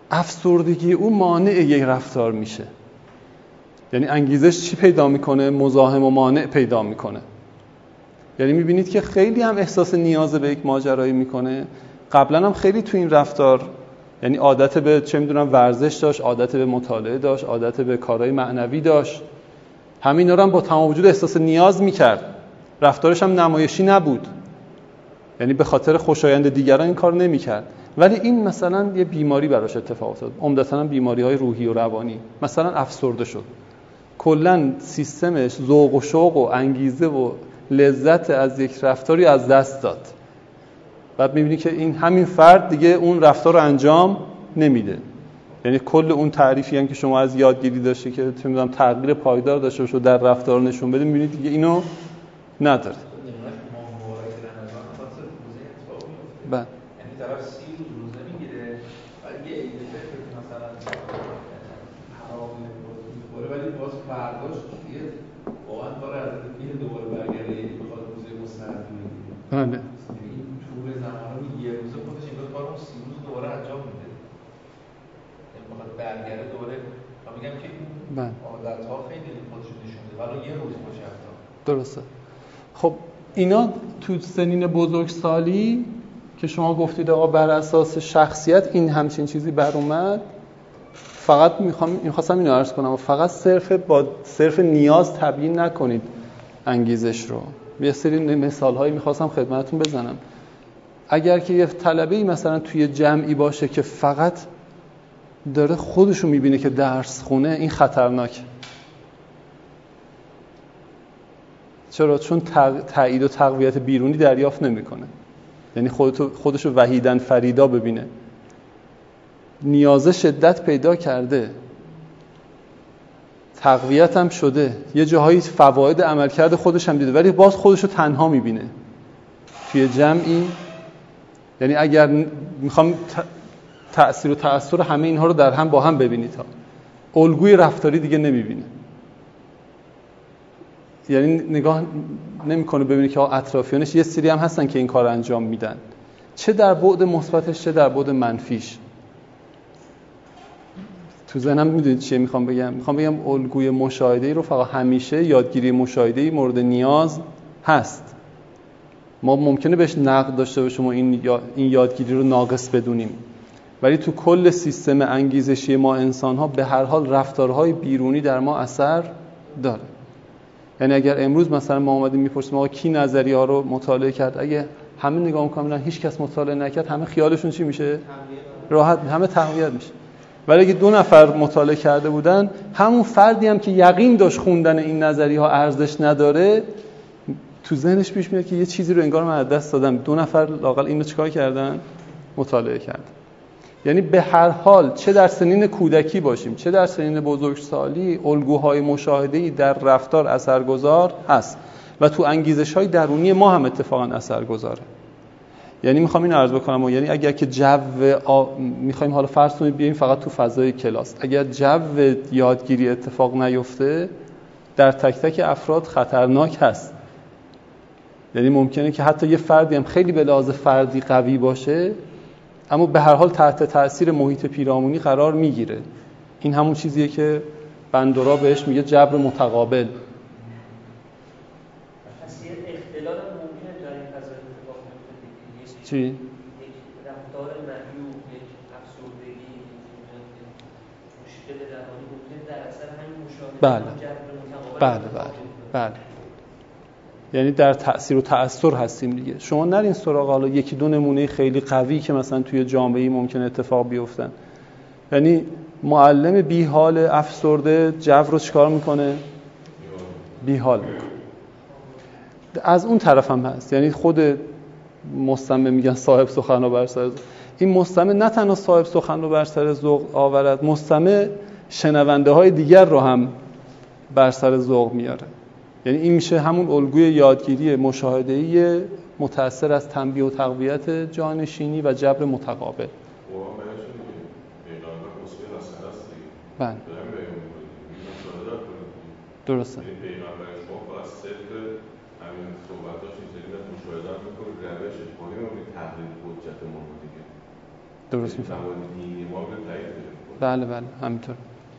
افسردگی او مانع یک رفتار میشه. یعنی انگیزش چی پیدا میکنه؟ مزاحم و مانع پیدا میکنه. یعنی میبینید که خیلی هم احساس نیاز به یک ماجرایی میکنه. قبلا هم خیلی تو این رفتار، یعنی عادت به چه میدونم ورزش داشت، عادت به مطالعه داشت، عادت به کارهای معنوی داشت، همین رو هم با تمام وجود احساس نیاز میکرد. رفتارش هم نمایشی نبود، یعنی به خاطر خوشایند دیگران این کار نمیکرد. ولی این مثلا یه بیماری براش اتفاق افتاد، عمدتاً بیماری‌های روحی و روانی، مثلا افسرده شد. کلاً سیستمش ذوق و شوق و انگیزه و لذت از یک رفتاری از دست داد. بعد می‌بینی که این همین فرد دیگه اون رفتار رو انجام نمیده. یعنی کل اون تعریفی هم که شما از یادگیری داشتی که چه می‌دونم تغییر پایدار داشته باشه در رفتار نشون بده، می‌بینید دیگه اینو نداره. بله. یعنی طرف سی روز روزه میگیره ولی یه ایده که مثلا حرام میخوره ولی باز فرداش دیگه واقعا کار از این دوباره برگرده، یعنی بخواد روزه مستقیم بگیره. بله. یعنی طول زمان یه روزه خودش این کارو سی روز دوباره انجام میده. یعنی بخواد برگرده دوباره. من میگم که این عادت‌ها خیلی خودش نشون میده ولی یه روز باشه حتی. درسته. خب اینا تو سنین بزرگسالی که شما گفتید آقا بر اساس شخصیت این همچین چیزی بر اومد، فقط میخوام میخواستم اینو عرض کنم، فقط صرف با صرف نیاز تبیین نکنید انگیزش رو. یه سری مثال‌هایی میخواستم خدمتتون بزنم. اگر که یه طلبه‌ای مثلا توی جمعی باشه که فقط داره خودشو میبینه که درس خونه، این خطرناکه. چرا؟ چون تایید و تقویت بیرونی دریافت نمیکنه. یعنی خودشو وحیدن فریدا ببینه. نیازه شدت پیدا کرده، تقویت هم شده، یه جاهایی فواید عملکرد خودش هم دیده، ولی باز خودشو تنها میبینه توی جمعی. یعنی اگر میخوام تأثیر و تأثیر همه اینها رو در هم با هم ببینید، ها الگوی رفتاری دیگه نمیبینه. یعنی نگاه نمیکنه ببینه که اطرافیانش یه سری هم هستن که این کار انجام میدن، چه در بعد مثبتش چه در بعد منفیش. تو ذهنم میدونید چیه میخوام بگم؟ میخوام بگم الگوی مشاهده‌ای رو فقط همیشه یادگیری مشاهده‌ای مورد نیاز هست. ما ممکنه بهش نقد داشته باشیم و این این یادگیری رو ناقص بدونیم، ولی تو کل سیستم انگیزشی ما انسان‌ها به هر حال رفتارهای بیرونی در ما اثر داره. یعنی اگر امروز مثلا ما اومدیم میپرسیم آقا کی نظریه ها رو مطالعه کرد، اگه همه نگاه میکنن هیچ کس مطالعه نکرد، همه خیالشون چی میشه؟ راحت، همه تقویت میشه. ولی اگه دو نفر مطالعه کرده بودن، همون فردی هم که یقین داشت خوندن این نظریه ها ارزش نداره، تو ذهنش پیش میاد که یه چیزی رو انگار من از دست دادم. دو نفر لااقل اینو چیکار کردن؟ مطالعه کردن. یعنی به هر حال چه در سنین کودکی باشیم چه در سنین بزرگسالی، الگوهای مشاهده‌ای در رفتار اثرگذار هست و تو انگیزش‌های درونی ما هم اتفاقا اثرگذاره. یعنی میخوام اینو عرض بکنم و یعنی اگر که جو آ... میخوایم حالا فرض کنید بیایم فقط تو فضای کلاس، اگر جو یادگیری اتفاق نیفته در تک تک افراد خطرناک هست. یعنی ممکنه که حتی یه فردی هم خیلی به لحاظ فردی قوی باشه، اما به هر حال تحت تأثیر محیط پیرامونی قرار میگیره. این همون چیزیه که بندورا بهش میگه جبر متقابل. پس یه اختلال ممکنه در این فضای اتفاق بیفته. چی؟ یک رفتار معیوب، یک افسردگی، مشکل روانی ممکن در اثر همین مشاهده بله. جبر متقابل. بله بله بله. یعنی در تأثیر و تأثیر هستیم دیگه. شما نرین سراغ حالا یکی دو نمونه خیلی قوی که مثلا توی جامعه‌ای ممکنه اتفاق بیفتن. یعنی معلم بیحال افسرده جو رو چیکار میکنه؟ بیحال میکنه. از اون طرف هم هست، یعنی خود مستمع میگن صاحب سخن رو بر سر ذوق. این مستمع نه تنها صاحب سخن رو بر سر ذوق آورد، مستمع شنونده های دیگر رو هم بر سر ذوق میاره. یعنی این میشه همون الگوی یادگیری مشاهده‌ای متأثر از تنبیه و تقویت جانشینی و جبر متقابل. بله. درسته. درست میفهم. بله بله همینطور.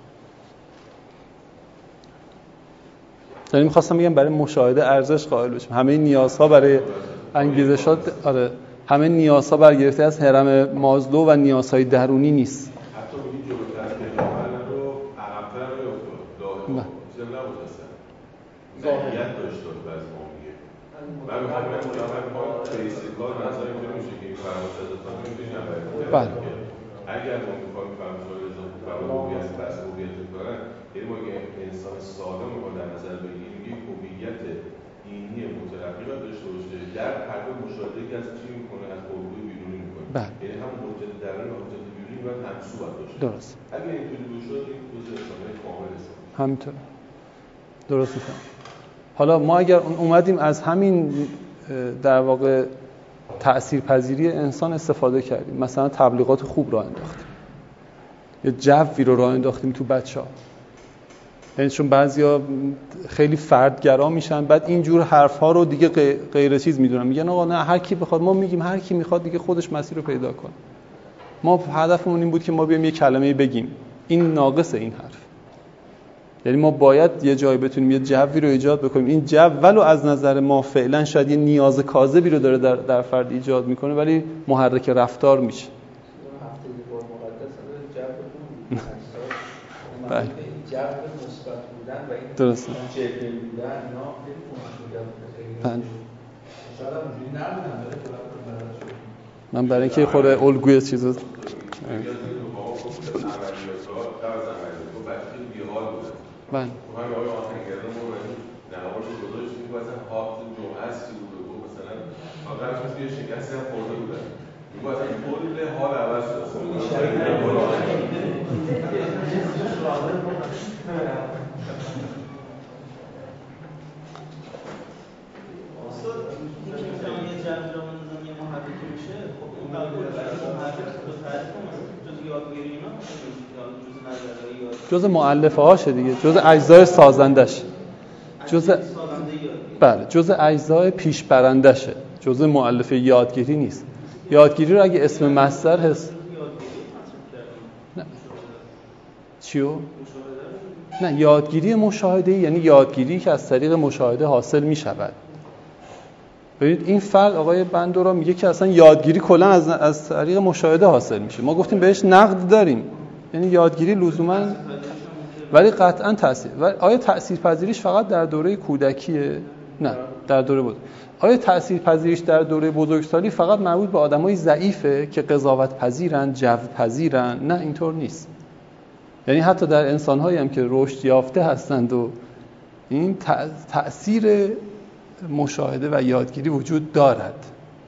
یعنی می‌خواستم بگم برای مشاهده ارزش قائل بشیم. همه نیازها برای انگیزشات، آره، همه نیازها برگرفته از هرم مازلو و نیازهای درونی نیست. حتی میگی جلوتر از پیغمبر رو عقب‌تر رو افتاد. چرا نبود اصلا؟ ظاهریت داشت بعض موقع میگه. من می‌خوام بگم ما بیسیکال نظر اینجوری میشه که این فراموش از اصلا نمی‌شه نبرد. بله. اگر ما می‌خوایم فراموش از اضافه فراموشیت بس هویت کنن، یعنی ما یه انسان سالم رو در نظر بگیریم، یک هویت دینی مترقی باید داشته باشه در پرده مشاهده که از چی می‌کنه، از الگوی بیرونی می‌کنه. یعنی هم حجت درونی و حجت بیرونی باید همسو باید باشه. درست. اگه اینطوری باشه این توضیح انسانی کامل است. همینطور. درست می‌فهم. حالا ما اگر اومدیم از همین در واقع تأثیرپذیری انسان استفاده کردیم، مثلا تبلیغات خوب راه انداختیم، یه جوی رو راه انداختیم تو بچه‌ها، یعنی چون بعضیا خیلی فردگرا میشن، بعد اینجور حرف‌ها رو دیگه غیر چیز میدونن، میگن آقا نه هر کی بخواد، ما میگیم هر کی میخواد دیگه خودش مسیر رو پیدا کنه. ما هدفمون این بود که ما بیایم یه کلمه بگیم، این ناقصه این حرف. یعنی ما باید یه جایی بتونیم یه جوی رو ایجاد بکنیم، این جو ولو از نظر ما فعلا شاید یه نیاز کاذبی رو داره در, در فرد ایجاد میکنه، ولی محرک رفتار میشه. هفته یه بار مقدس جو بودن، بله. جو مثبت بودن و این درسته. جبل بودن اینا خیلی کمک بله. شاید هم اونجوری نبودن داره که من برای اینکه خود الگوی چیزو بله. من آقای آهنگران رو نقابش رو گذاشتیم که مثلا هافت جمعه است چی بود و مثلا آقایش مثل یه شکستی هم خورده بودن میگو اصلا کل حال عوض شد. استاد این که میتونم یه جمع را بندازم یه محرکی میشه، خب این قبول برای محرک رو تعریف کنم جز یادگیری اینا جز مؤلفه هاشه دیگه، جز اجزای سازندشه، جز بله جز اجزای پیش برندشه، جز مؤلفه یادگیری نیست. یادگیری رو اگه اسم مصدر هست نه چیو؟ نه یادگیری مشاهده یعنی یادگیری که از طریق مشاهده حاصل می شود. ببینید این فرد آقای بندورا میگه که اصلا یادگیری کلا از از طریق مشاهده حاصل میشه. ما گفتیم بهش نقد داریم، یعنی یادگیری لزوما، ولی قطعا تاثیر. و آیا تاثیرپذیریش فقط در دوره کودکیه؟ نه، در دوره بود. آیا تاثیرپذیریش در دوره بزرگسالی فقط مربوط به آدمای ضعیفه که قضاوت پذیرن، جو پذیرن؟ نه اینطور نیست. یعنی حتی در انسان‌هایی هم که رشد یافته هستند و این تأثیر مشاهده و یادگیری وجود دارد. پس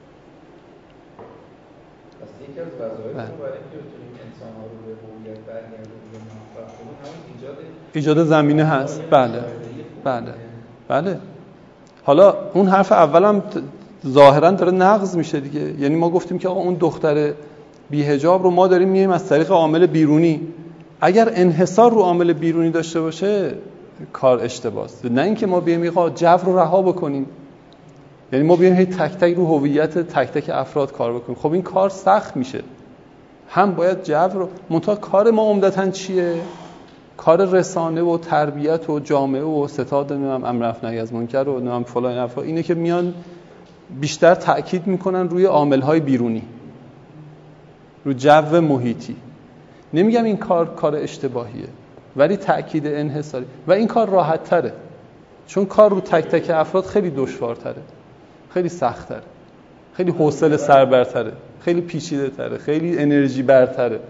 یکی از وظایف ما برای اینکه بتونیم انسان‌ها رو به هویت برگردونیم و موفق کنیم همون ایجاد ایجاد زمینه هست. بله بله بله. حالا اون حرف اولم ظاهرا داره نقض میشه دیگه. یعنی ما گفتیم که آقا اون دختر بی‌حجاب رو ما داریم میایم از طریق عامل بیرونی. اگر انحصار رو عامل بیرونی داشته باشه کار اشتباهه. نه اینکه ما بیایم آقا جو رو رها بکنیم، یعنی ما بیایم هی تک تک رو هویت تک تک افراد کار بکنیم. خب این کار سخت میشه. هم باید جو رو منتها کار ما عمدتاً چیه؟ کار رسانه و تربیت و جامعه و ستاد نمیدونم امر معروف نهی از منکر و نمیدونم فلان افراد، اینه که میان بیشتر تأکید میکنن روی عامل‌های بیرونی، رو جو محیطی. نمیگم این کار کار اشتباهیه، ولی تأکید انحصاری و این کار راحت تره، چون کار رو تک تک افراد خیلی دشوارتره، خیلی سخت‌تره، خیلی حوصله سربرتره، خیلی پیچیده تره، خیلی انرژی برتره،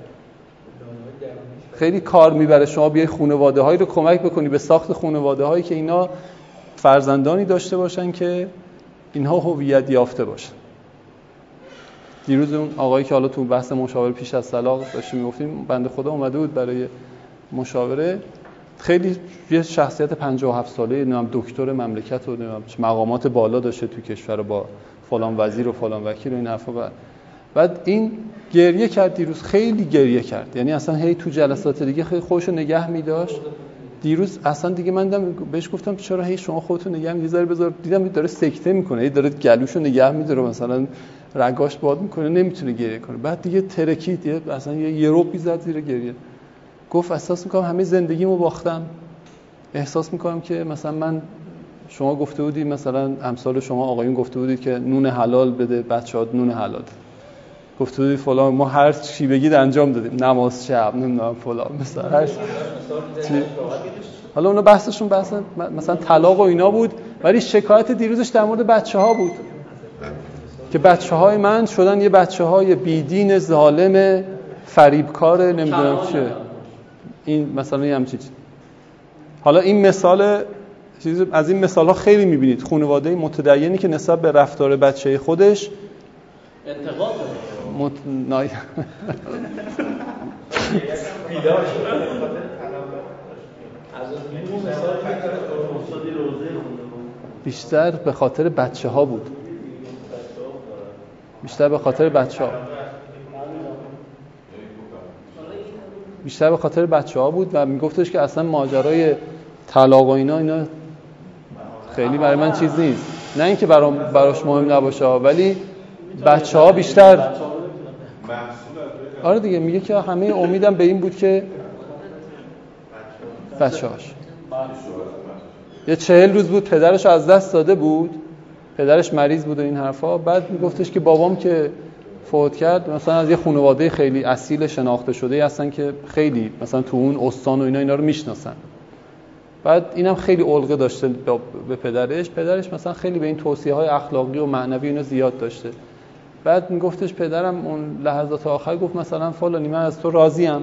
خیلی کار میبره. شما بیای خانواده هایی رو کمک بکنی به ساخت خانواده هایی که اینا فرزندانی داشته باشن که اینها هویت یافته باشن. دیروز اون آقایی که حالا تو بحث مشاوره پیش از طلاق داشتیم میگفتیم، بنده خدا اومده بود برای مشاوره، خیلی یه شخصیت پنجاه و هفت ساله، نمیدونم دکتر مملکت و نمیدونم مقامات بالا داشته تو کشور با فلان وزیر و فلان وکیل و این حرفا. بعد این گریه کرد دیروز، خیلی گریه کرد، یعنی اصلا هی تو جلسات دیگه خیلی خودشو نگه می‌داشت دیروز اصلا دیگه من دیدم بهش گفتم چرا هی شما خودتون نگه می‌داری ذره بذار، دیدم داره سکته میکنه، هی داره گلوشو نگه می‌داره مثلا رگاش باد میکنه نمیتونه گریه کنه. بعد دیگه ترکید، دیگه اصلا یه یروبی زد زیر گریه. گفت احساس میکنم همه زندگیمو باختم، احساس میکنم که مثلا من، شما گفته بودی مثلا امثال شما آقایون گفته بودید که نون حلال بده بچه‌هات نون حلال، گفته بودی فلان، ما هر چی بگید انجام دادیم، نماز شب نمیدونم فلان مثلا هر چی. حالا اونا بحثشون بحث مثلا طلاق و اینا بود، ولی شکایت دیروزش در مورد بچه‌ها بود که بچه‌های من شدن یه بچه‌های بیدین ظالم فریبکار نمیدونم چیه. این مثلا یه همچین چیز. حالا این مثال چیز از این مثال‌ها خیلی می‌بینید، خانواده متدینی که نسبت به رفتار بچه خودش انتقاد مت... نای... بیدار شد از اون مثال استادی روزه خونده بود، بیشتر به خاطر بچه‌ها بود، بیشتر به خاطر بچه‌ها بیشتر به خاطر بچه‌ها بود و میگفتش که اصلا ماجرای طلاق و اینا اینا خیلی برای من چیز نیست، نه اینکه برام براش مهم نباشه ولی بچه‌ها بیشتر. آره دیگه میگه که همه امیدم به این بود که بچه‌هاش. یه چهل روز بود پدرش از دست داده بود، پدرش مریض بود و این حرفا. بعد میگفتش که بابام که فوت کرد مثلا از یه خانواده خیلی اصیل شناخته شده هستن که خیلی مثلا تو اون استان و اینا اینا رو میشناسن. بعد اینم خیلی علقه داشته به پدرش، پدرش مثلا خیلی به این توصیه‌های اخلاقی و معنوی اینا زیاد داشته. بعد میگفتش پدرم اون لحظات آخر گفت مثلا فلانی من از تو راضیم.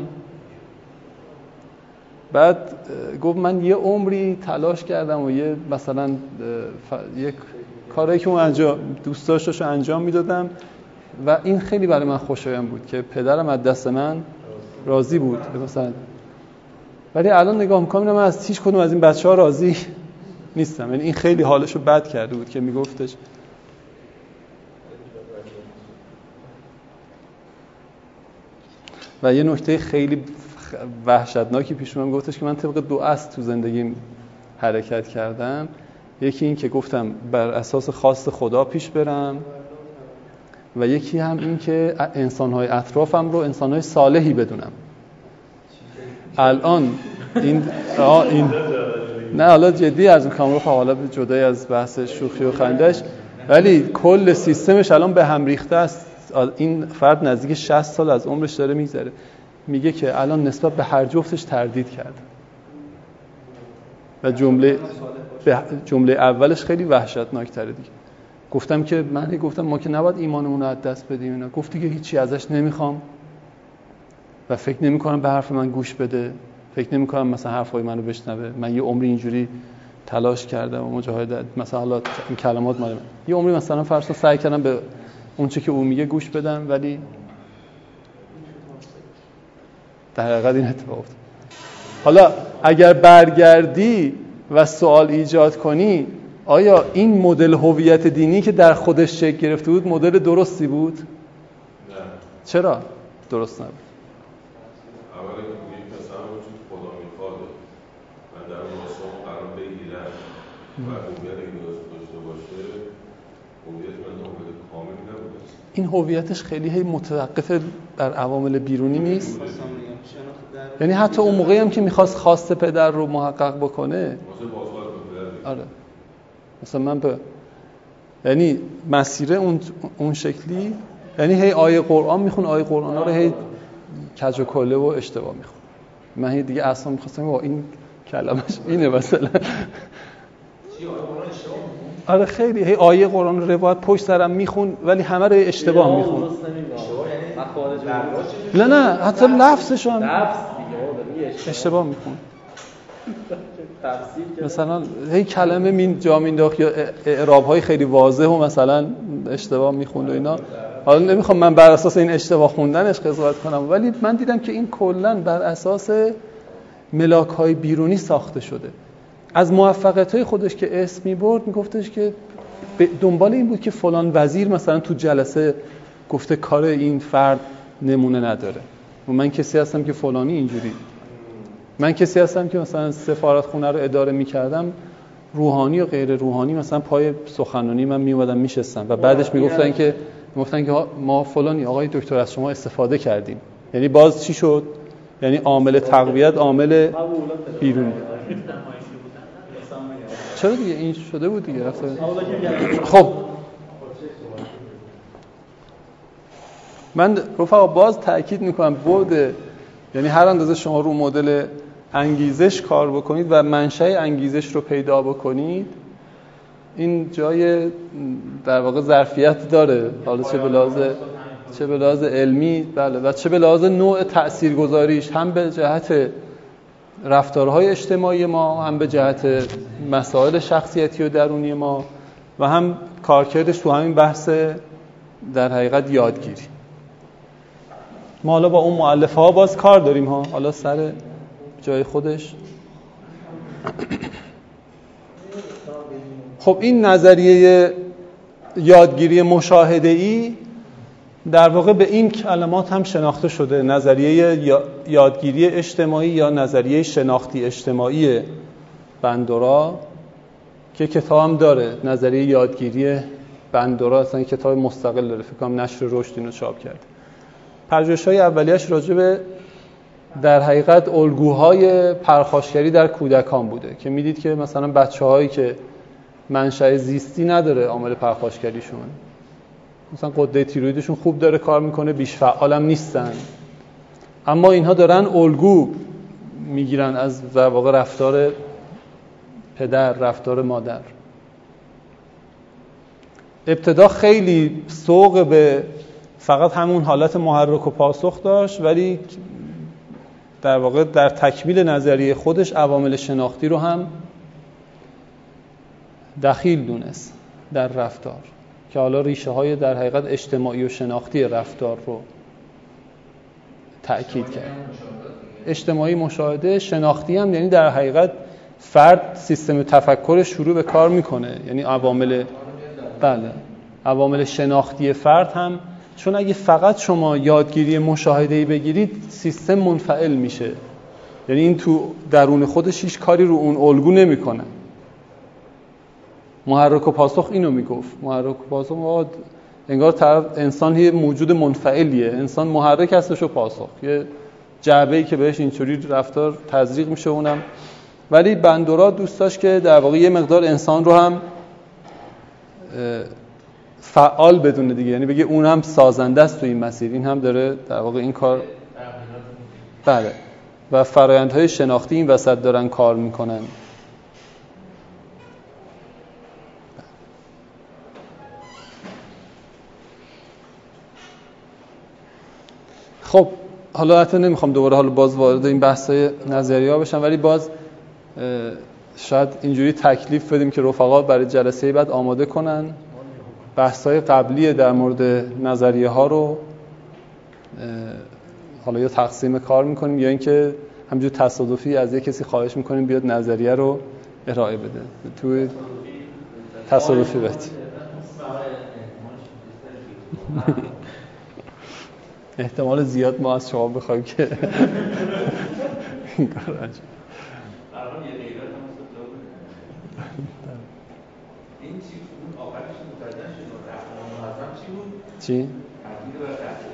بعد گفت من یه عمری تلاش کردم و یه مثلا ف... یک کاری که اون انجام دوست داشتش رو انجام میدادم و این خیلی برای من خوشایند بود که پدرم از دست من راضی بود مثلا. ولی الان نگاه میکنم من از هیچ کدوم از این بچه‌ها راضی نیستم. یعنی این خیلی حالشو بد کرده بود که میگفتش. و یه نکته خیلی وحشتناکی پیش اومد، گفتش که من طبق دو اصل تو زندگیم حرکت کردم. یکی این که گفتم بر اساس خواست خدا پیش برم و یکی هم این که انسان‌های اطرافم رو انسان‌های صالحی بدونم. الان این این نه حالا جدی از این کامرو حالا جدای از بحث شوخی و خندش، ولی کل سیستمش الان به هم ریخته است. این فرد نزدیک شصت سال از عمرش داره میگذره، میگه که الان نسبت به هر جفتش تردید کرد و جمله جمله اولش خیلی وحشتناک تره دیگه. گفتم که من گفتم ما که نباید ایمانمون رو از دست بدیم اینا. گفت دیگه هیچی ازش نمیخوام و فکر نمی‌کنم به حرف من گوش بده، فکر نمی‌کنم مثلا حرفای منو بشنوه. من یه عمری اینجوری تلاش کردم و مجاهدت مثلا حالا این کلمات مال من یه عمری مثلا فرض سعی کردم به اون چه که او میگه گوش بدم، ولی در حقیقت این اتفاق افتاد. حالا اگر برگردی و سوال ایجاد کنی آیا این مدل هویت دینی که در خودش شکل گرفته بود مدل درستی بود؟ نه. چرا درست نبود؟ اولا که یک مثلا اون چیز خدا میخواده من در اون راستا قرار بگیرم و هویت اگه داشته باشه هویت من هویت کاملی نبوده. این هویتش خیلی هی متوقف بر عوامل بیرونی نیست. یعنی حتی اون موقعی هم که میخواست خواست پدر رو محقق بکنه آره مثلا من به یعنی مسیر اون اون شکلی، یعنی هی آیه قرآن میخونه، آیه قرآن ها رو هی کج و کله و اشتباه میخونه. من هی دیگه اصلا میخواستم با این کلمش اینه مثلا آره خیلی هی آیه قرآن رو روایت پشت سرم میخون ولی همه رو اشتباه میخون. نه نه حتی لفظش هم اشتباه میخون. مثلا هی کلمه مین جا مینداخت یا اعراب‌های خیلی واضح و مثلا اشتباه میخوند و اینا. حالا نمیخوام من بر اساس این اشتباه خوندنش قضاوت کنم، ولی من دیدم که این کلاً بر اساس ملاک‌های بیرونی ساخته شده. از موفقیت‌های خودش که اسم می‌برد میگفتش که دنبال این بود که فلان وزیر مثلا تو جلسه گفته کار این فرد نمونه نداره و من کسی هستم که فلانی اینجوری. من کسی هستم که مثلا سفارتخونه رو اداره می‌کردم، روحانی و غیر روحانی مثلا پای سخنرانی من میومدم میشستم و بعدش میگفتن که میگفتن که ما فلانی آقای دکتر از شما استفاده کردیم. یعنی باز چی شد؟ یعنی عامل تقویت عامل بیرون. چرا دیگه این شده بود دیگه رفته. خب من رفقا باز تاکید میکنم بعد، یعنی هر اندازه شما رو مدل انگیزش کار بکنید و منشأ انگیزش رو پیدا بکنید، این جای در واقع ظرفیت داره، حالا چه به لحاظ چه به لحاظ علمی بله و چه به لحاظ نوع تاثیرگذاریش، هم به جهت رفتارهای اجتماعی ما، هم به جهت مسائل شخصیتی و درونی ما و هم کارکردش تو همین بحث در حقیقت یادگیری. ما حالا با اون مؤلفه ها باز کار داریم ها، حالا سر جای خودش. خب این نظریه یادگیری مشاهده‌ای در واقع به این کلمات هم شناخته شده، نظریه یادگیری اجتماعی یا نظریه شناختی اجتماعی بندورا که کتاب هم داره، نظریه یادگیری بندورا، اصلا کتاب مستقل داره، فکر کنم نشر رشد اینو چاپ کرده. پژوهش‌های اولیه‌اش راجع به در حقیقت الگوهای پرخاشگری در کودکان بوده که میدید که مثلا بچه‌هایی که منشأ زیستی نداره عامل پرخاشگریشون، مثلا غده تیرویدشون خوب داره کار میکنه، بیش فعالم نیستن، اما اینها دارن الگو میگیرن از در واقع رفتار پدر، رفتار مادر. ابتدا خیلی سوق به فقط همون حالت محرک و پاسخ داشت، ولی در واقع در تکمیل نظریه خودش عوامل شناختی رو هم دخیل دونست در رفتار که حالا ریشه های در حقیقت اجتماعی و شناختی رفتار رو تأکید کرد. اجتماعی مشاهده، شناختی هم یعنی در حقیقت فرد سیستم تفکرش شروع به کار میکنه، یعنی عوامل بله عوامل شناختی فرد هم، چون اگه فقط شما یادگیری مشاهده‌ای بگیرید سیستم منفعل میشه، یعنی این تو درون خودش هیچ کاری رو اون الگو نمیکنه. محرک و پاسخ اینو میگفت، محرک و پاسخ انگار طرف انسان یه موجود منفعلیه، انسان محرک هستش و پاسخ یه جعبه‌ای که بهش اینجوری رفتار تزریق میشه اونم. ولی بندورا دوست داشت که در واقع یه مقدار انسان رو هم فعال بدونه دیگه، یعنی بگه اون هم سازنده است تو این مسیر، این هم داره در واقع این کار بله و فرآیندهای شناختی این وسط دارن کار میکنن. خب حالا حتی نمیخوام دوباره حالا باز وارد این بحث‌های نظریه‌ها بشم، ولی باز شاید اینجوری تکلیف بدیم که رفقا برای جلسه بعد آماده کنن بحث‌های قبلی در مورد نظریه‌ها رو حالا یا تقسیم کار می‌کنیم یا اینکه همینجور تصادفی از یک کسی خواهش می‌کنیم بیاد نظریه رو ارائه بده. تو تصادفی بده. احتمال زیاد ما از شما بخوایم که این کار انجام این چی اون آخرش متوجه شد رفتن منظم چی بود؟ چی؟ تاکید بر رفتن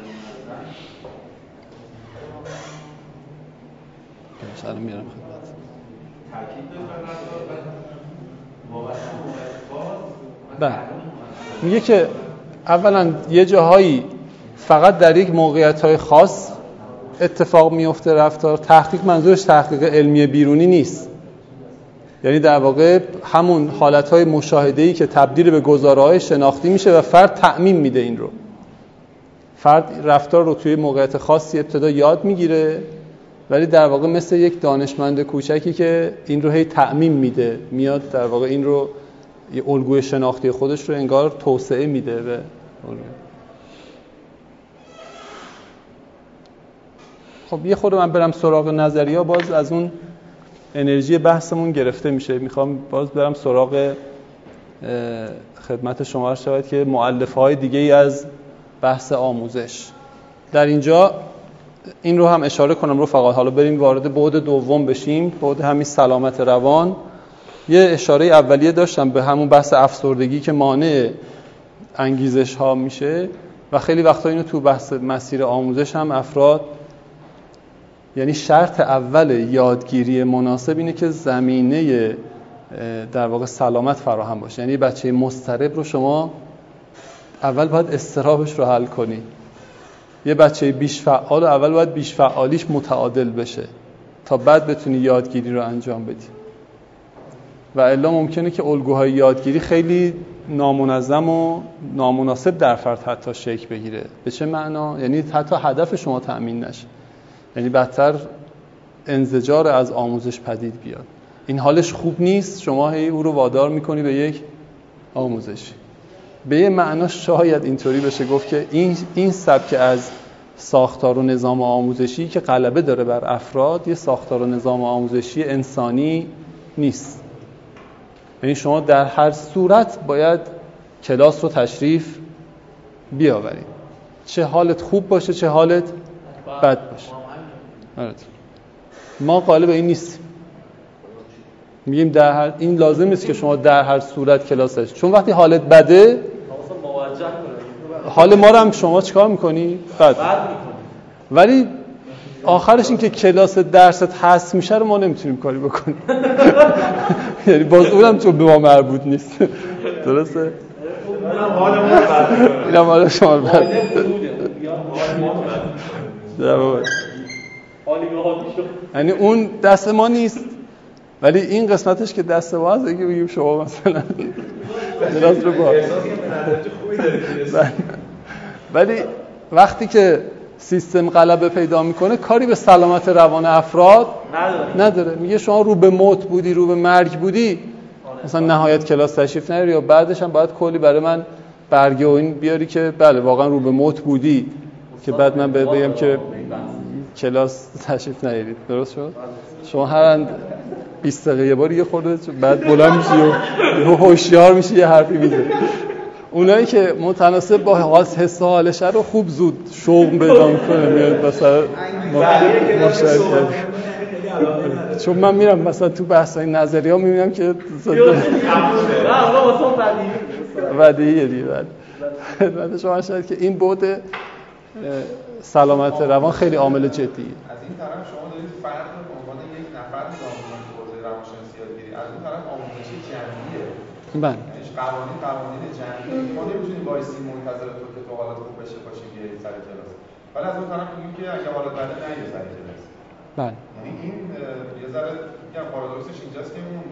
منظم شاید میارم خدمت تاکید بر رفتار و وابسته به باز میگه که اولا یه جاهایی فقط در یک موقعیت‌های خاص اتفاق میفته رفتار. تحقیق منظورش تحقیق علمی بیرونی نیست، یعنی در واقع همون حالتهای مشاهده‌ای که تبدیل به گزاره‌های شناختی میشه و فرد تعمیم میده این رو. فرد رفتار رو توی موقعیت خاصی ابتدا یاد میگیره، ولی در واقع مثل یک دانشمند کوچکی که این رو هی تعمیم میده، میاد در واقع این رو یه الگوی شناختی خودش رو انگار توسعه میده به خب یه خورده من برم سراغ نظریه، باز از اون انرژی بحثمون گرفته میشه. میخوام باز برم سراغ خدمت شما شاید که مؤلفه‌های دیگه‌ای از بحث آموزش. در اینجا این رو هم اشاره کنم رفقا، حالا بریم وارد بعد دوم بشیم، بعد همین سلامت روان. یه اشاره اولیه داشتم به همون بحث افسردگی که مانع انگیزش ها میشه و خیلی وقتا اینو تو بحث مسیر آموزش هم افراد، یعنی شرط اول یادگیری مناسب اینه که زمینه در واقع سلامت فراهم باشه. یعنی بچه مضطرب رو شما اول باید اضطرابش رو حل کنی، یه بچه بیش فعال اول باید بیش فعالیش متعادل بشه تا بعد بتونی یادگیری رو انجام بدی. و الا ممکنه که الگوهای یادگیری خیلی نامنظم و نامناسب در فرد حتی شکل بگیره. به چه معنا؟ یعنی حتی هدف شما تأمین نشه، یعنی بدتر انزجار از آموزش پدید بیاد. این حالش خوب نیست، شما هی او رو وادار میکنی به یک آموزشی. به یه معنا شاید اینطوری بشه گفت که این این سبک از ساختار و نظام آموزشی که غلبه داره بر افراد، یه ساختار و نظام آموزشی انسانی نیست. یعنی شما در هر صورت باید کلاس رو تشریف بیاورید، چه حالت خوب باشه چه حالت بد باشه. ما قالب این نیست، میگیم در هر این لازم نیست که شما در هر صورت کلاسش، چون وقتی حالت بده حال ما رو هم شما چیکار میکنی؟ بد میکنی. ولی آخرش این که کلاس درست حذف میشه رو ما نمیتونیم کاری بکنیم. یعنی باز اونم چون به ما مربوط نیست. درسته؟ اونم حال ما رو بد میکنه. اینم حال شما رو بد یعنی اون دست ما نیست، ولی این قسمتش که دست ما هست اگه بگیم شما مثلا کلاس رو با ولی وقتی که سیستم غلبه پیدا میکنه کاری به سلامت روان افراد نداره. نداره. میگه شما رو به موت بودی، رو به مرگ بودی، مثلا نهایت کلاس تشریف نیاری یا بعدش هم باید کلی برای من برگه و این بیاری که بله واقعا رو به موت بودی، که بعد من بگم که کلاس تشریف نیارید. درست شد؟ شما هر بیست دقیقه یه بار یه خورده بعد بلند میشی و هوشیار میشی یه حرفی میزنی. اونایی که متناسب با حس حس حالش رو خوب زود شوق پیدا میکنه میاد مثلا مشارکت. چون من میرم مثلا تو بحثای نظریه‌ها میبینم که نه آقا واسه بدیهی بدیهیه دیگه. بعد شما شاید که این بعد سلامت روان خیلی عامل جدیه. از این طرف شما دارید فرد رو به عنوان یک نفر نگاه می‌کنید تو حوزه روانشناسی یادگیری، از اون طرف آموزش جمعیه. بله. یعنی قوانین قوانین جمعیه. ما نمی‌تونیم وایسی منتظر تو که تو حالت خوب بشه باشیم بیاری سر کلاس. ولی از اون طرف میگیم که اگه حالت بده نری سر کلاس. بله. یعنی این یه ذره میگم پارادوکسش اینجاست که اون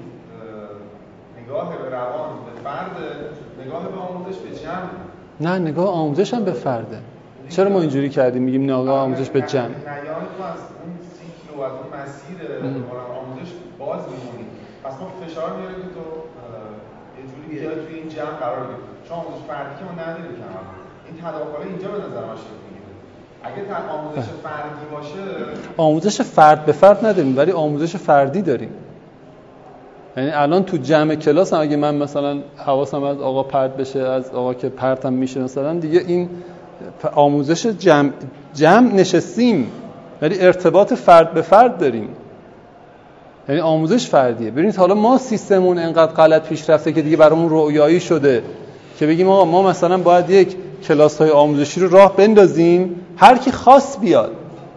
نگاه به روان به فرد، نگاه به آموزش به جمع. نه، نگاه آموزش هم به فرده. چرا ما اینجوری کردیم میگیم نگاه آموزش به جمع؟ نیان تو از اون سیکل و از اون مسیر آموزش باز میمونی. پس ما فشار میاریم که تو یه جوری بیای توی این جمع قرار بگیری. چون آموزش فردی که ما نداریم که این تداخل اینجا به نظر من شکل میگیره. اگه تا آموزش فردی باشه، آموزش فرد به فرد نداریم ولی آموزش فردی داریم. یعنی الان تو جمع کلاس هم اگه من مثلا حواسم از آقا پرت بشه، از آقا که پرتم میشه مثلا، دیگه این آموزش جمع جمع نشستیم ولی ارتباط فرد به فرد داریم. یعنی آموزش فردیه. ببینید حالا ما سیستممون انقدر غلط پیش رفته که دیگه برامون رؤیایی شده که بگیم آقا ما مثلا باید یک کلاس‌های آموزشی رو راه بندازیم هر کی خواست بیاد.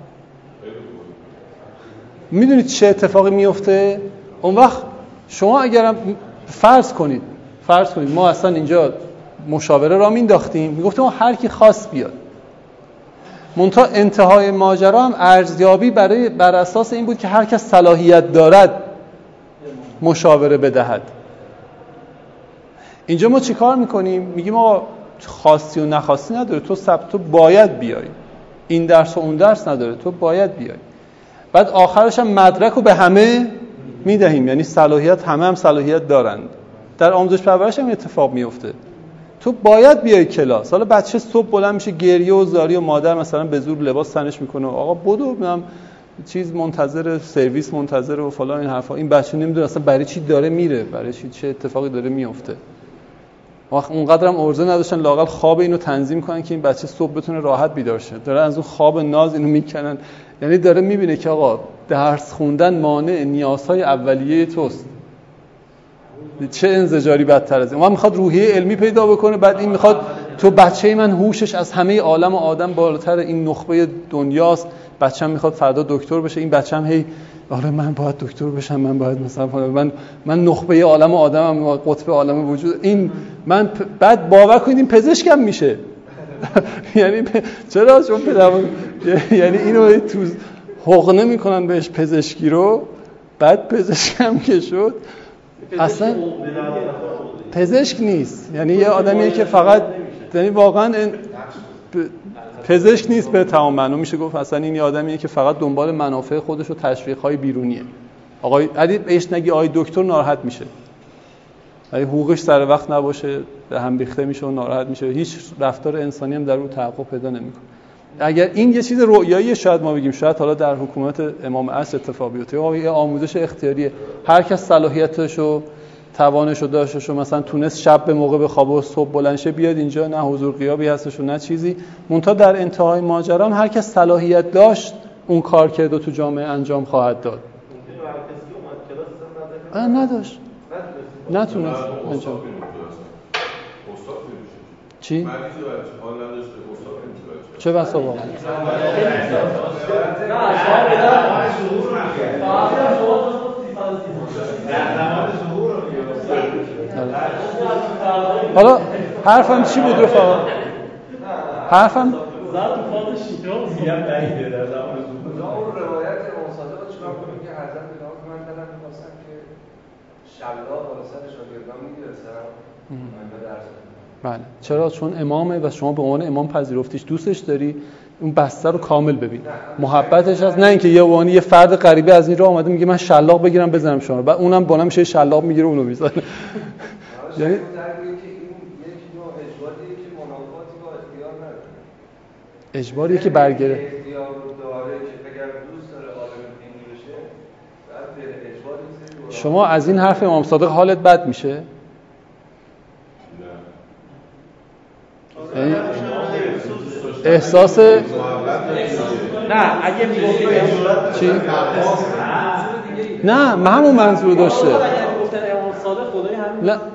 میدونید چه اتفاقی میفته؟ اون وقت شما اگرم فرض کنید فرض کنید ما اصلا اینجا مشاوره را مینداختیم، میگفتیم هر کی خواست بیاد. منتها انتهای ماجرا هم ارزیابی برای بر اساس این بود که هر کس صلاحیت دارد مشاوره بدهد. اینجا ما چی کار میکنیم؟ میگیم آقا خواستی و نخواستی نداره، تو سب تو باید بیای، این درس و اون درس نداره، تو باید بیای. بعد آخرش هم مدرک رو به همه میدهیم، یعنی صلاحیت همه هم صلاحیت دارند. در آموزش پرورش هم اتفاق میفته، تو باید بیای کلاس. حالا بچه صبح بلند میشه گریه و زاری و مادر مثلا به زور لباس تنش میکنه، آقا بدو منم چیز منتظر سرویس منتظر و فلان این حرفا. این بچه نمیدونه اصلا برای چی داره میره، برای چی چه اتفاقی داره میفته. وقت اونقدر هم ارزه نداشتن لااقل خواب اینو تنظیم کنن که این بچه صبح بتونه راحت بیدار شه. داره از اون خواب ناز اینو میکنن، یعنی داره میبینه که آقا درس خوندن مانع نیازهای اولیه توست. چه انزجاری بدتر از این. اون میخواد روحیه علمی پیدا بکنه، بعد این میخواد تو بچه من هوشش از همه عالم و آدم بالاتر، این نخبه دنیاست، بچه‌م میخواد فردا دکتر بشه، این بچه‌م هی آره من باید دکتر بشم، من باید مثلا من من نخبه عالم و آدمم، قطب عالم وجود، این من پ... بعد باور کنید این پزشکم میشه. یعنی پ... چرا چون پدر یعنی اینو تو حقنه میکنن بهش پزشکی رو، بعد پزشکم که شد اصلا پزشک نیست، یعنی یه آدمیه که فقط یعنی واقعا این پزشک نیست به تمام معنی، میشه گفت اصلا این یه آدمیه که فقط دنبال منافع خودش و تشویق‌های بیرونیه. آقای علی بهش نگی آقای دکتر ناراحت میشه، اگه حقوقش سر وقت نباشه به هم ریخته میشه و ناراحت میشه، هیچ رفتار انسانی هم در اون تحقق پیدا نمیکنه. اگر این یه چیز رؤیاییه شاید ما بگیم، شاید حالا در حکومت امام عصر اتفاق بیفته، یا یه آموزش اختیاریه، هر کس صلاحیتشو توانشو داشتشو مثلا تونست شب به موقع بخوابه و صبح بلند شه بیاد اینجا، نه حضور غیابی هستش و نه چیزی، منتها در انتهای ماجرا هر کس صلاحیت داشت اون کار کرد و تو جامعه انجام خواهد داد. آه نداشت نتونست انجام. چی؟ چه بسا واقعا؟ حالا حرفم چی بود رفقا؟ حرفم زد تو فاز شیطان میگم بعیده در زمان زود. اون روایت امام صادق رو چیکار کنیم که حضرت میگن من دلم می‌خواستم که شلاق بالا سر شاگردان می‌گرفتم من به درس بله. چرا؟ چون امامه و شما به عنوان امام پذیرفتیش، دوستش داری، اون بسته رو کامل ببین، محبتش هست، نه اینکه یه وانی یه فرد غریبه از این راه اومده میگه من شلاق بگیرم بزنم شما رو، بعد اونم بالا میشه شلاق میگیره اونو میزنه. یعنی اجباریه که برگره. شما از این حرف امام صادق حالت بد میشه؟ یعنی احساس نه اگه میگفتیم چی؟ نه من همون منظور داشته. اگه میگفتن امام صادق خدای همین نه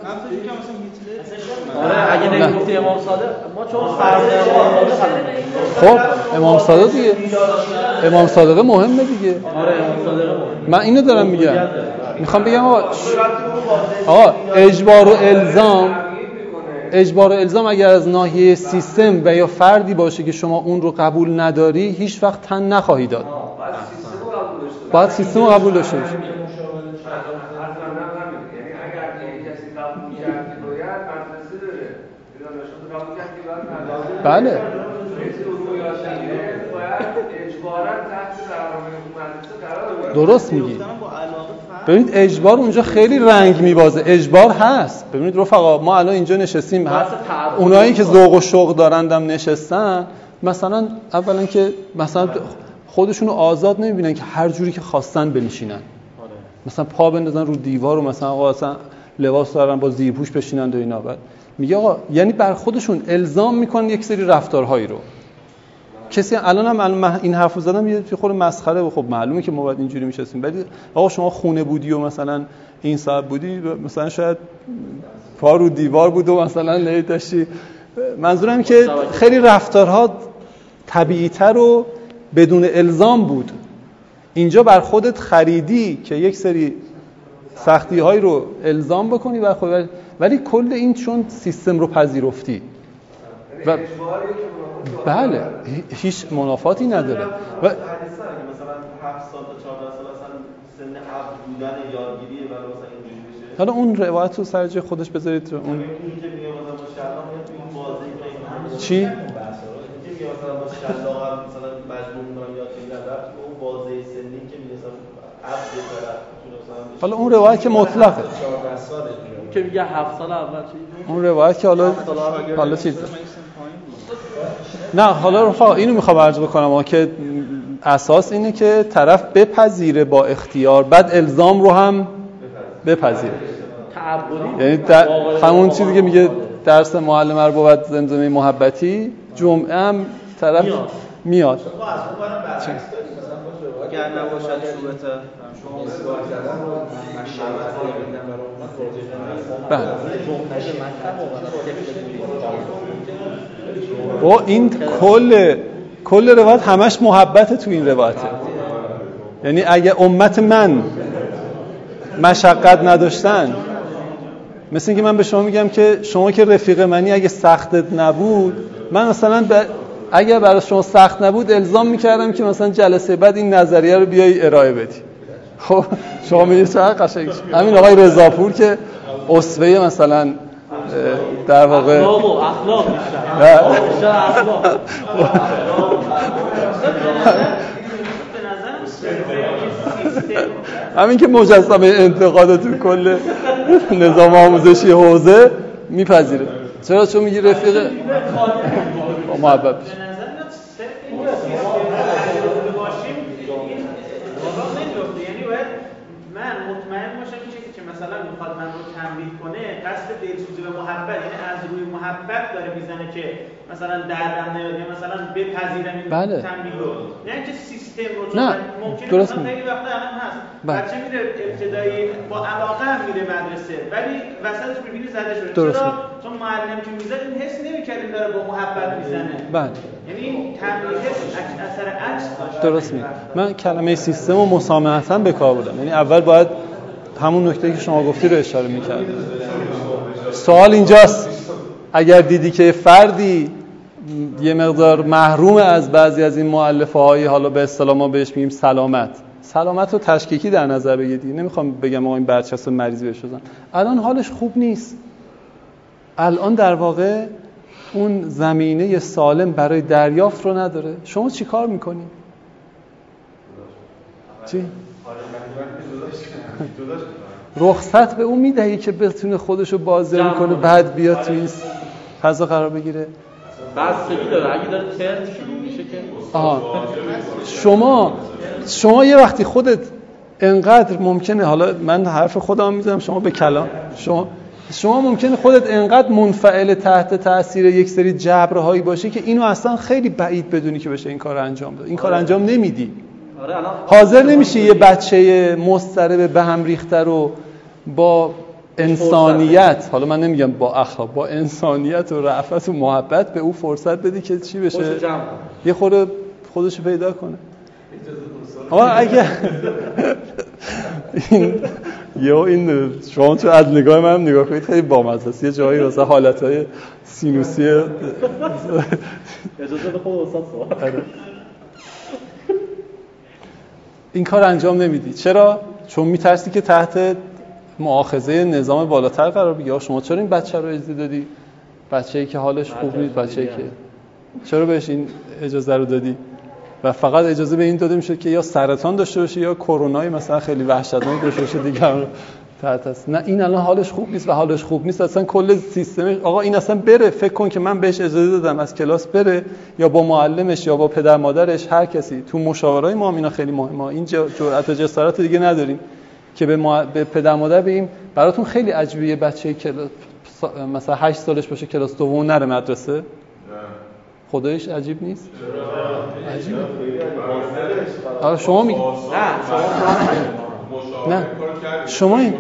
آره اگه نمیگفتیم امام صادق ما چون فرض امام خب صادق امام صادق دیگه، امام صادق مهمه دیگه. آره امام صادق مهمه. من اینو دارم میگم، میخوام بگم آقا آقا اجبار و الزام، اجبار و الزام اگر از ناحیه سیستم و یا فردی باشه که شما اون رو قبول نداری، هیچ وقت تن نخواهی داد. باید سیستم رو قبول داشته باشی. بله درست میگی. ببینید اجبار اونجا خیلی رنگ میبازه، اجبار هست. ببینید رفقا ما الان اینجا نشستیم، اونایی که ذوق و شوق دارندم نشستن، مثلا اولا که مثلا خودشونو آزاد نمیبینن که هر جوری که خواستن بنشینن، مثلا پا بندازن رو دیوار و مثلا آقا مثلا لباس دارن با زیرپوش بشینن و اینا. بعد میگه آقا یعنی بر خودشون الزام میکنن یک سری رفتارهایی رو. کسی الان هم الان این حرفو زدم یه خورده مسخره و خب معلومه که ما باید اینجوری میشستیم، ولی آقا شما خونه بودی و مثلا این صاحب بودی، مثلا شاید پا رو دیوار بود و مثلا لید داشتی. منظورم که خیلی رفتارها طبیعی‌تر و بدون الزام بود. اینجا بر خودت خریدی که یک سری سختی‌هایی رو الزام بکنی بر خودت، ولی کل این چون سیستم رو پذیرفتی و بله هیچ منافاتی نداره. و مثلا هفت سال تا چهارده سال اصلا سن عبد بودن یادگیریه و مثلا اینجوری بشه. حالا اون روایت رو سر جای خودش بذارید. اون این که میگه مثلا با شلاق میاد این بازی چی؟ این که میگه مثلا با شلاق مثلا مجبور می‌کنم یادگیری ندارم، اون بازی سنی که میگه مثلا عبد طرف حالا اون روایت که مطلقه، چهارده ساله که میگه هفت سال اول چی؟ اون روایت که حالا حالا چیز نه حالا رفقا اینو میخوام عرض بکنم که اساس اینه که طرف بپذیره با اختیار، بعد الزام رو هم بپذیره. تعبدی یعنی همون چیزی که میگه درس معلم رو بود زمزمه محبتی، جمعه هم طرف میاد, میاد. ما از اون برم برعکس داریم، مثلا باشه اگر نباشد صورت شما اصلاح کردن رو بله با این کل کل روایت همش محبت تو این روایته. یعنی اگه امت من مشقت نداشتن، مثل اینکه من به شما میگم که شما که رفیق منی اگه سختت نبود، من مثلا ب... اگه برای شما سخت نبود الزام میکردم که مثلا جلسه بعد این نظریه رو بیای ارائه بدی. خب شما میگید چقدر قشنگ. همین آقای رضاپور که اسوه مثلا در واقع اخلاق و اخلاق بیشتر اخلاق همین که مجسمه انتقاد تو کل نظام آموزشی حوزه میپذیره. چرا؟ چون میگی رفیق با محبت بشه. من مطمئن باشم که مثلا میخواد من رو تنبیه کنه قصد دلسوزی و محبت، یعنی از روی محبت داره میزنه که مثلا دردم نیاد یا مثلا بپذیرم این بله. تنبیه رو، نه اینکه سیستم رو نه ممکنه درست مثلا خیلی وقتا الان هست بله. بچه میره ابتدایی با علاقه هم میره مدرسه ولی وسطش میبینی زده شده. درست چرا؟ چون معلم که میزد این حس نمی‌کردیم داره با محبت میزنه. بله. یعنی این تنبیه حس اثر عکس داشت. درست میگی. من کلمه سیستم و مسامحتاً به کار بردم. یعنی اول باید همون نکته‌ای که شما گفتی رو اشاره می‌کردم. سوال اینجاست، اگر دیدی که فردی یه مقدار محروم از بعضی از این مؤلفه‌های، حالا به اصطلاح ما بهش میگیم سلامت، سلامت رو تشکیکی در نظر بگیری، نمیخوام بگم آقا این برچسب مریض بهش بزن، الان حالش خوب نیست، الان در واقع اون زمینه سالم برای دریافت رو نداره، شما چی کار میکنی؟ چی؟ رخصت به اون میدهی که بتونه خودشو بازداری کنه بعد بیاد تو این فضا قرار بگیره؟ بستگی داره، اگه داره ترم شروع میشه که آها شما شما یه وقتی خودت انقدر ممکنه، حالا من حرف خودم میزنم شما به کلام، شما شما ممکنه خودت انقدر منفعل تحت تاثیر یک سری جبرهایی باشی که اینو اصلا خیلی بعید بدونی که بشه این کار انجام داد، این کار انجام نمیدی. حاضر نمیشه یه بچه مضطرب به هم ریخته رو با انسانیت، حالا من نمیگم با اخلاق، با انسانیت و رأفت و محبت به او فرصت بدی که چی بشه، یه خورده خودشو پیدا کنه. اما اگه این یا این شما تو از نگاه منم نگاه کنید خیلی بامزه است، یه جایی واسه حالتهای سینوسی اجازه به خود استاد سوال این کار انجام نمیدی. چرا؟ چون میترسی که تحت مؤاخذه نظام بالاتر قرار بگیری. شما چرا این بچه رو اجازه دادی؟ بچه‌ای که حالش خوب نیست، بچه‌ای که چرا بهش این اجازه رو دادی؟ و فقط اجازه به این داده میشه که یا سرطان داشته باشه یا کرونایی مثلا خیلی وحشتناک داشته باشه دیگه تحت است. نه این الان حالش خوب نیست و حالش خوب نیست اصلا کل سیستم. آقا این اصلا بره، فکر کن که من بهش اجازه دادم از کلاس بره یا با معلمش یا با پدر مادرش هر کسی. تو مشاورهای ما اینا خیلی مهمه. این جرأت و جسارت دیگه نداریم که به, ما... به پدر مادر بگیم براتون خیلی عجیبه بچه کلاس مثلا هشت سالش باشه کلاس دوم نره مدرسه. خدایش عجیب نیست؟ عجیبه. آره شما میگی نه نه شما این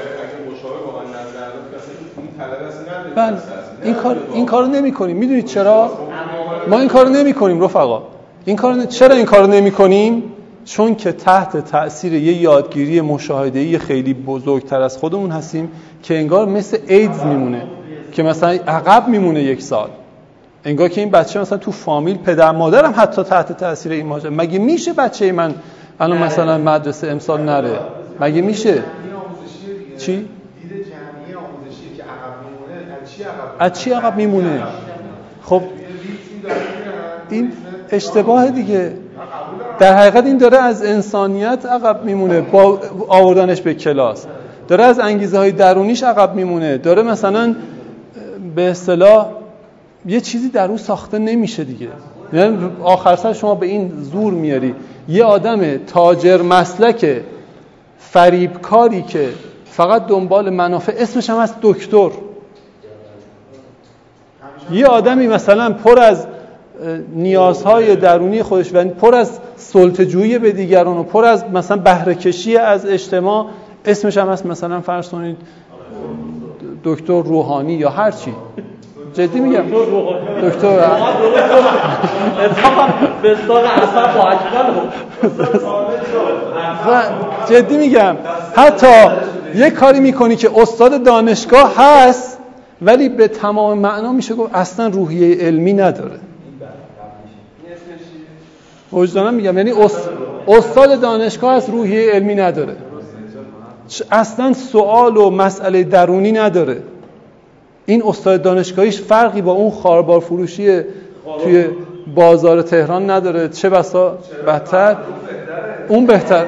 بله این کار این کارو نمی‌کنیم. میدونید چرا ما این کارو نمی‌کنیم رفقا؟ این کارو چرا این کارو نمی‌کنیم؟ چون که تحت تأثیر یه یادگیری مشاهده‌ای خیلی بزرگتر از خودمون هستیم که انگار مثل ایدز میمونه که مثلا عقب میمونه یک سال، انگار که این بچه مثلا تو فامیل پدر مادرم حتی تحت تاثیر این ماجرا. مگه میشه بچه من الان مثلا مدرسه امسال نره؟ مگه میشه؟ چی؟ دید جمعی آموزشی که عقب میمونه از چی عقب از چی عقب میمونه؟ خب این اشتباه دیگه. در حقیقت این داره از انسانیت عقب میمونه با آوردنش به کلاس، داره از انگیزه های درونیش عقب میمونه، داره مثلا به اصطلاح یه چیزی در اون ساخته نمیشه دیگه. یعنی آخر سر شما به این زور میاری یه آدم تاجر مسلک فریبکاری که فقط دنبال منافع، اسمش هم از دکتر، یه آدمی مثلا پر از نیازهای درونی خودش و پر از سلطه‌جویی به دیگران و پر از مثلا بهره کشی از اجتماع، اسمش هم هست مثلا فرض کنید دکتر روحانی یا هر چی. جدی میگم دکتر و جدی میگم حتی یه کاری میکنی که استاد دانشگاه هست ولی به تمام معنا میشه گفت اصلا روحیه علمی نداره. وجدانا میگم یعنی استاد دانشگاه هست روحیه علمی نداره، اصلا سوال و مسئله درونی نداره. این استاد دانشگاهیش فرقی با اون خاربار فروشی توی بازار تهران نداره، چه بسا بدتر اون بهتر.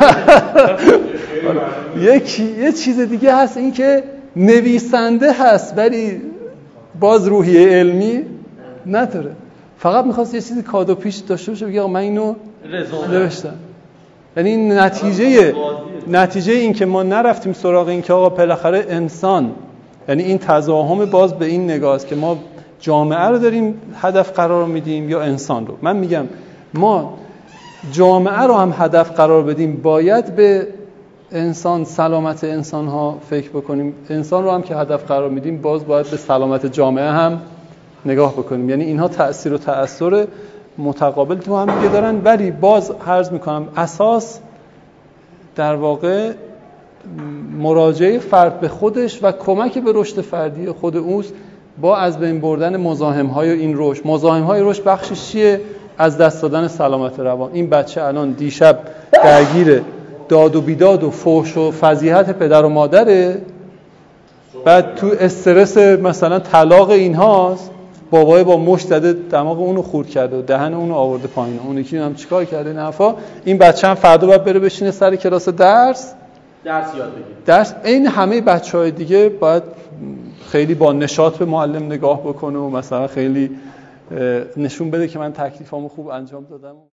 یک یه چیز دیگه هست، این که نویسنده هست ولی باز روحیه علمی نداره، فقط میخواست یه چیزی کادو پیش داشته باشه بگه من اینو نوشتم. یعنی نتیجه نتیجه این که ما نرفتیم سراغ این که آقا بالاخره انسان، یعنی این تضاهم باز به این نگاه است که ما جامعه رو داریم هدف قرار میدیم یا انسان رو. من میگم ما جامعه رو هم هدف قرار بدیم، باید به انسان، سلامت انسان ها فکر بکنیم. انسان رو هم که هدف قرار میدیم باز باید به سلامت جامعه هم نگاه بکنیم. یعنی اینها تأثیر و تأثیر متقابل تو هم دیگه دارن، ولی باز عرض میکنم اساس در واقع مراجعه فرد به خودش و کمک به رشد فردی خود اوست، با از بین بردن مزاحم‌های این رشد. مزاحم‌های رشد بخشش چیه؟ از دست دادن سلامت روان. این بچه الان دیشب درگیر داد و بیداد و فحش و فضیحت پدر و مادره، بعد تو استرس مثلا طلاق اینهاست، بابای با مشت زده دماغ اونو خورد کرده و دهن اونو آورده پایین، اون یکی هم چیکار کرده نفا. این بچه هم فردا باید بره بشینه سر کلاس درس درس یاد بگیره. درس این همه بچهای دیگه باید خیلی با نشاط به معلم نگاه بکنه و مثلا خیلی نشون بده که من تکلیفامو خوب انجام دادم.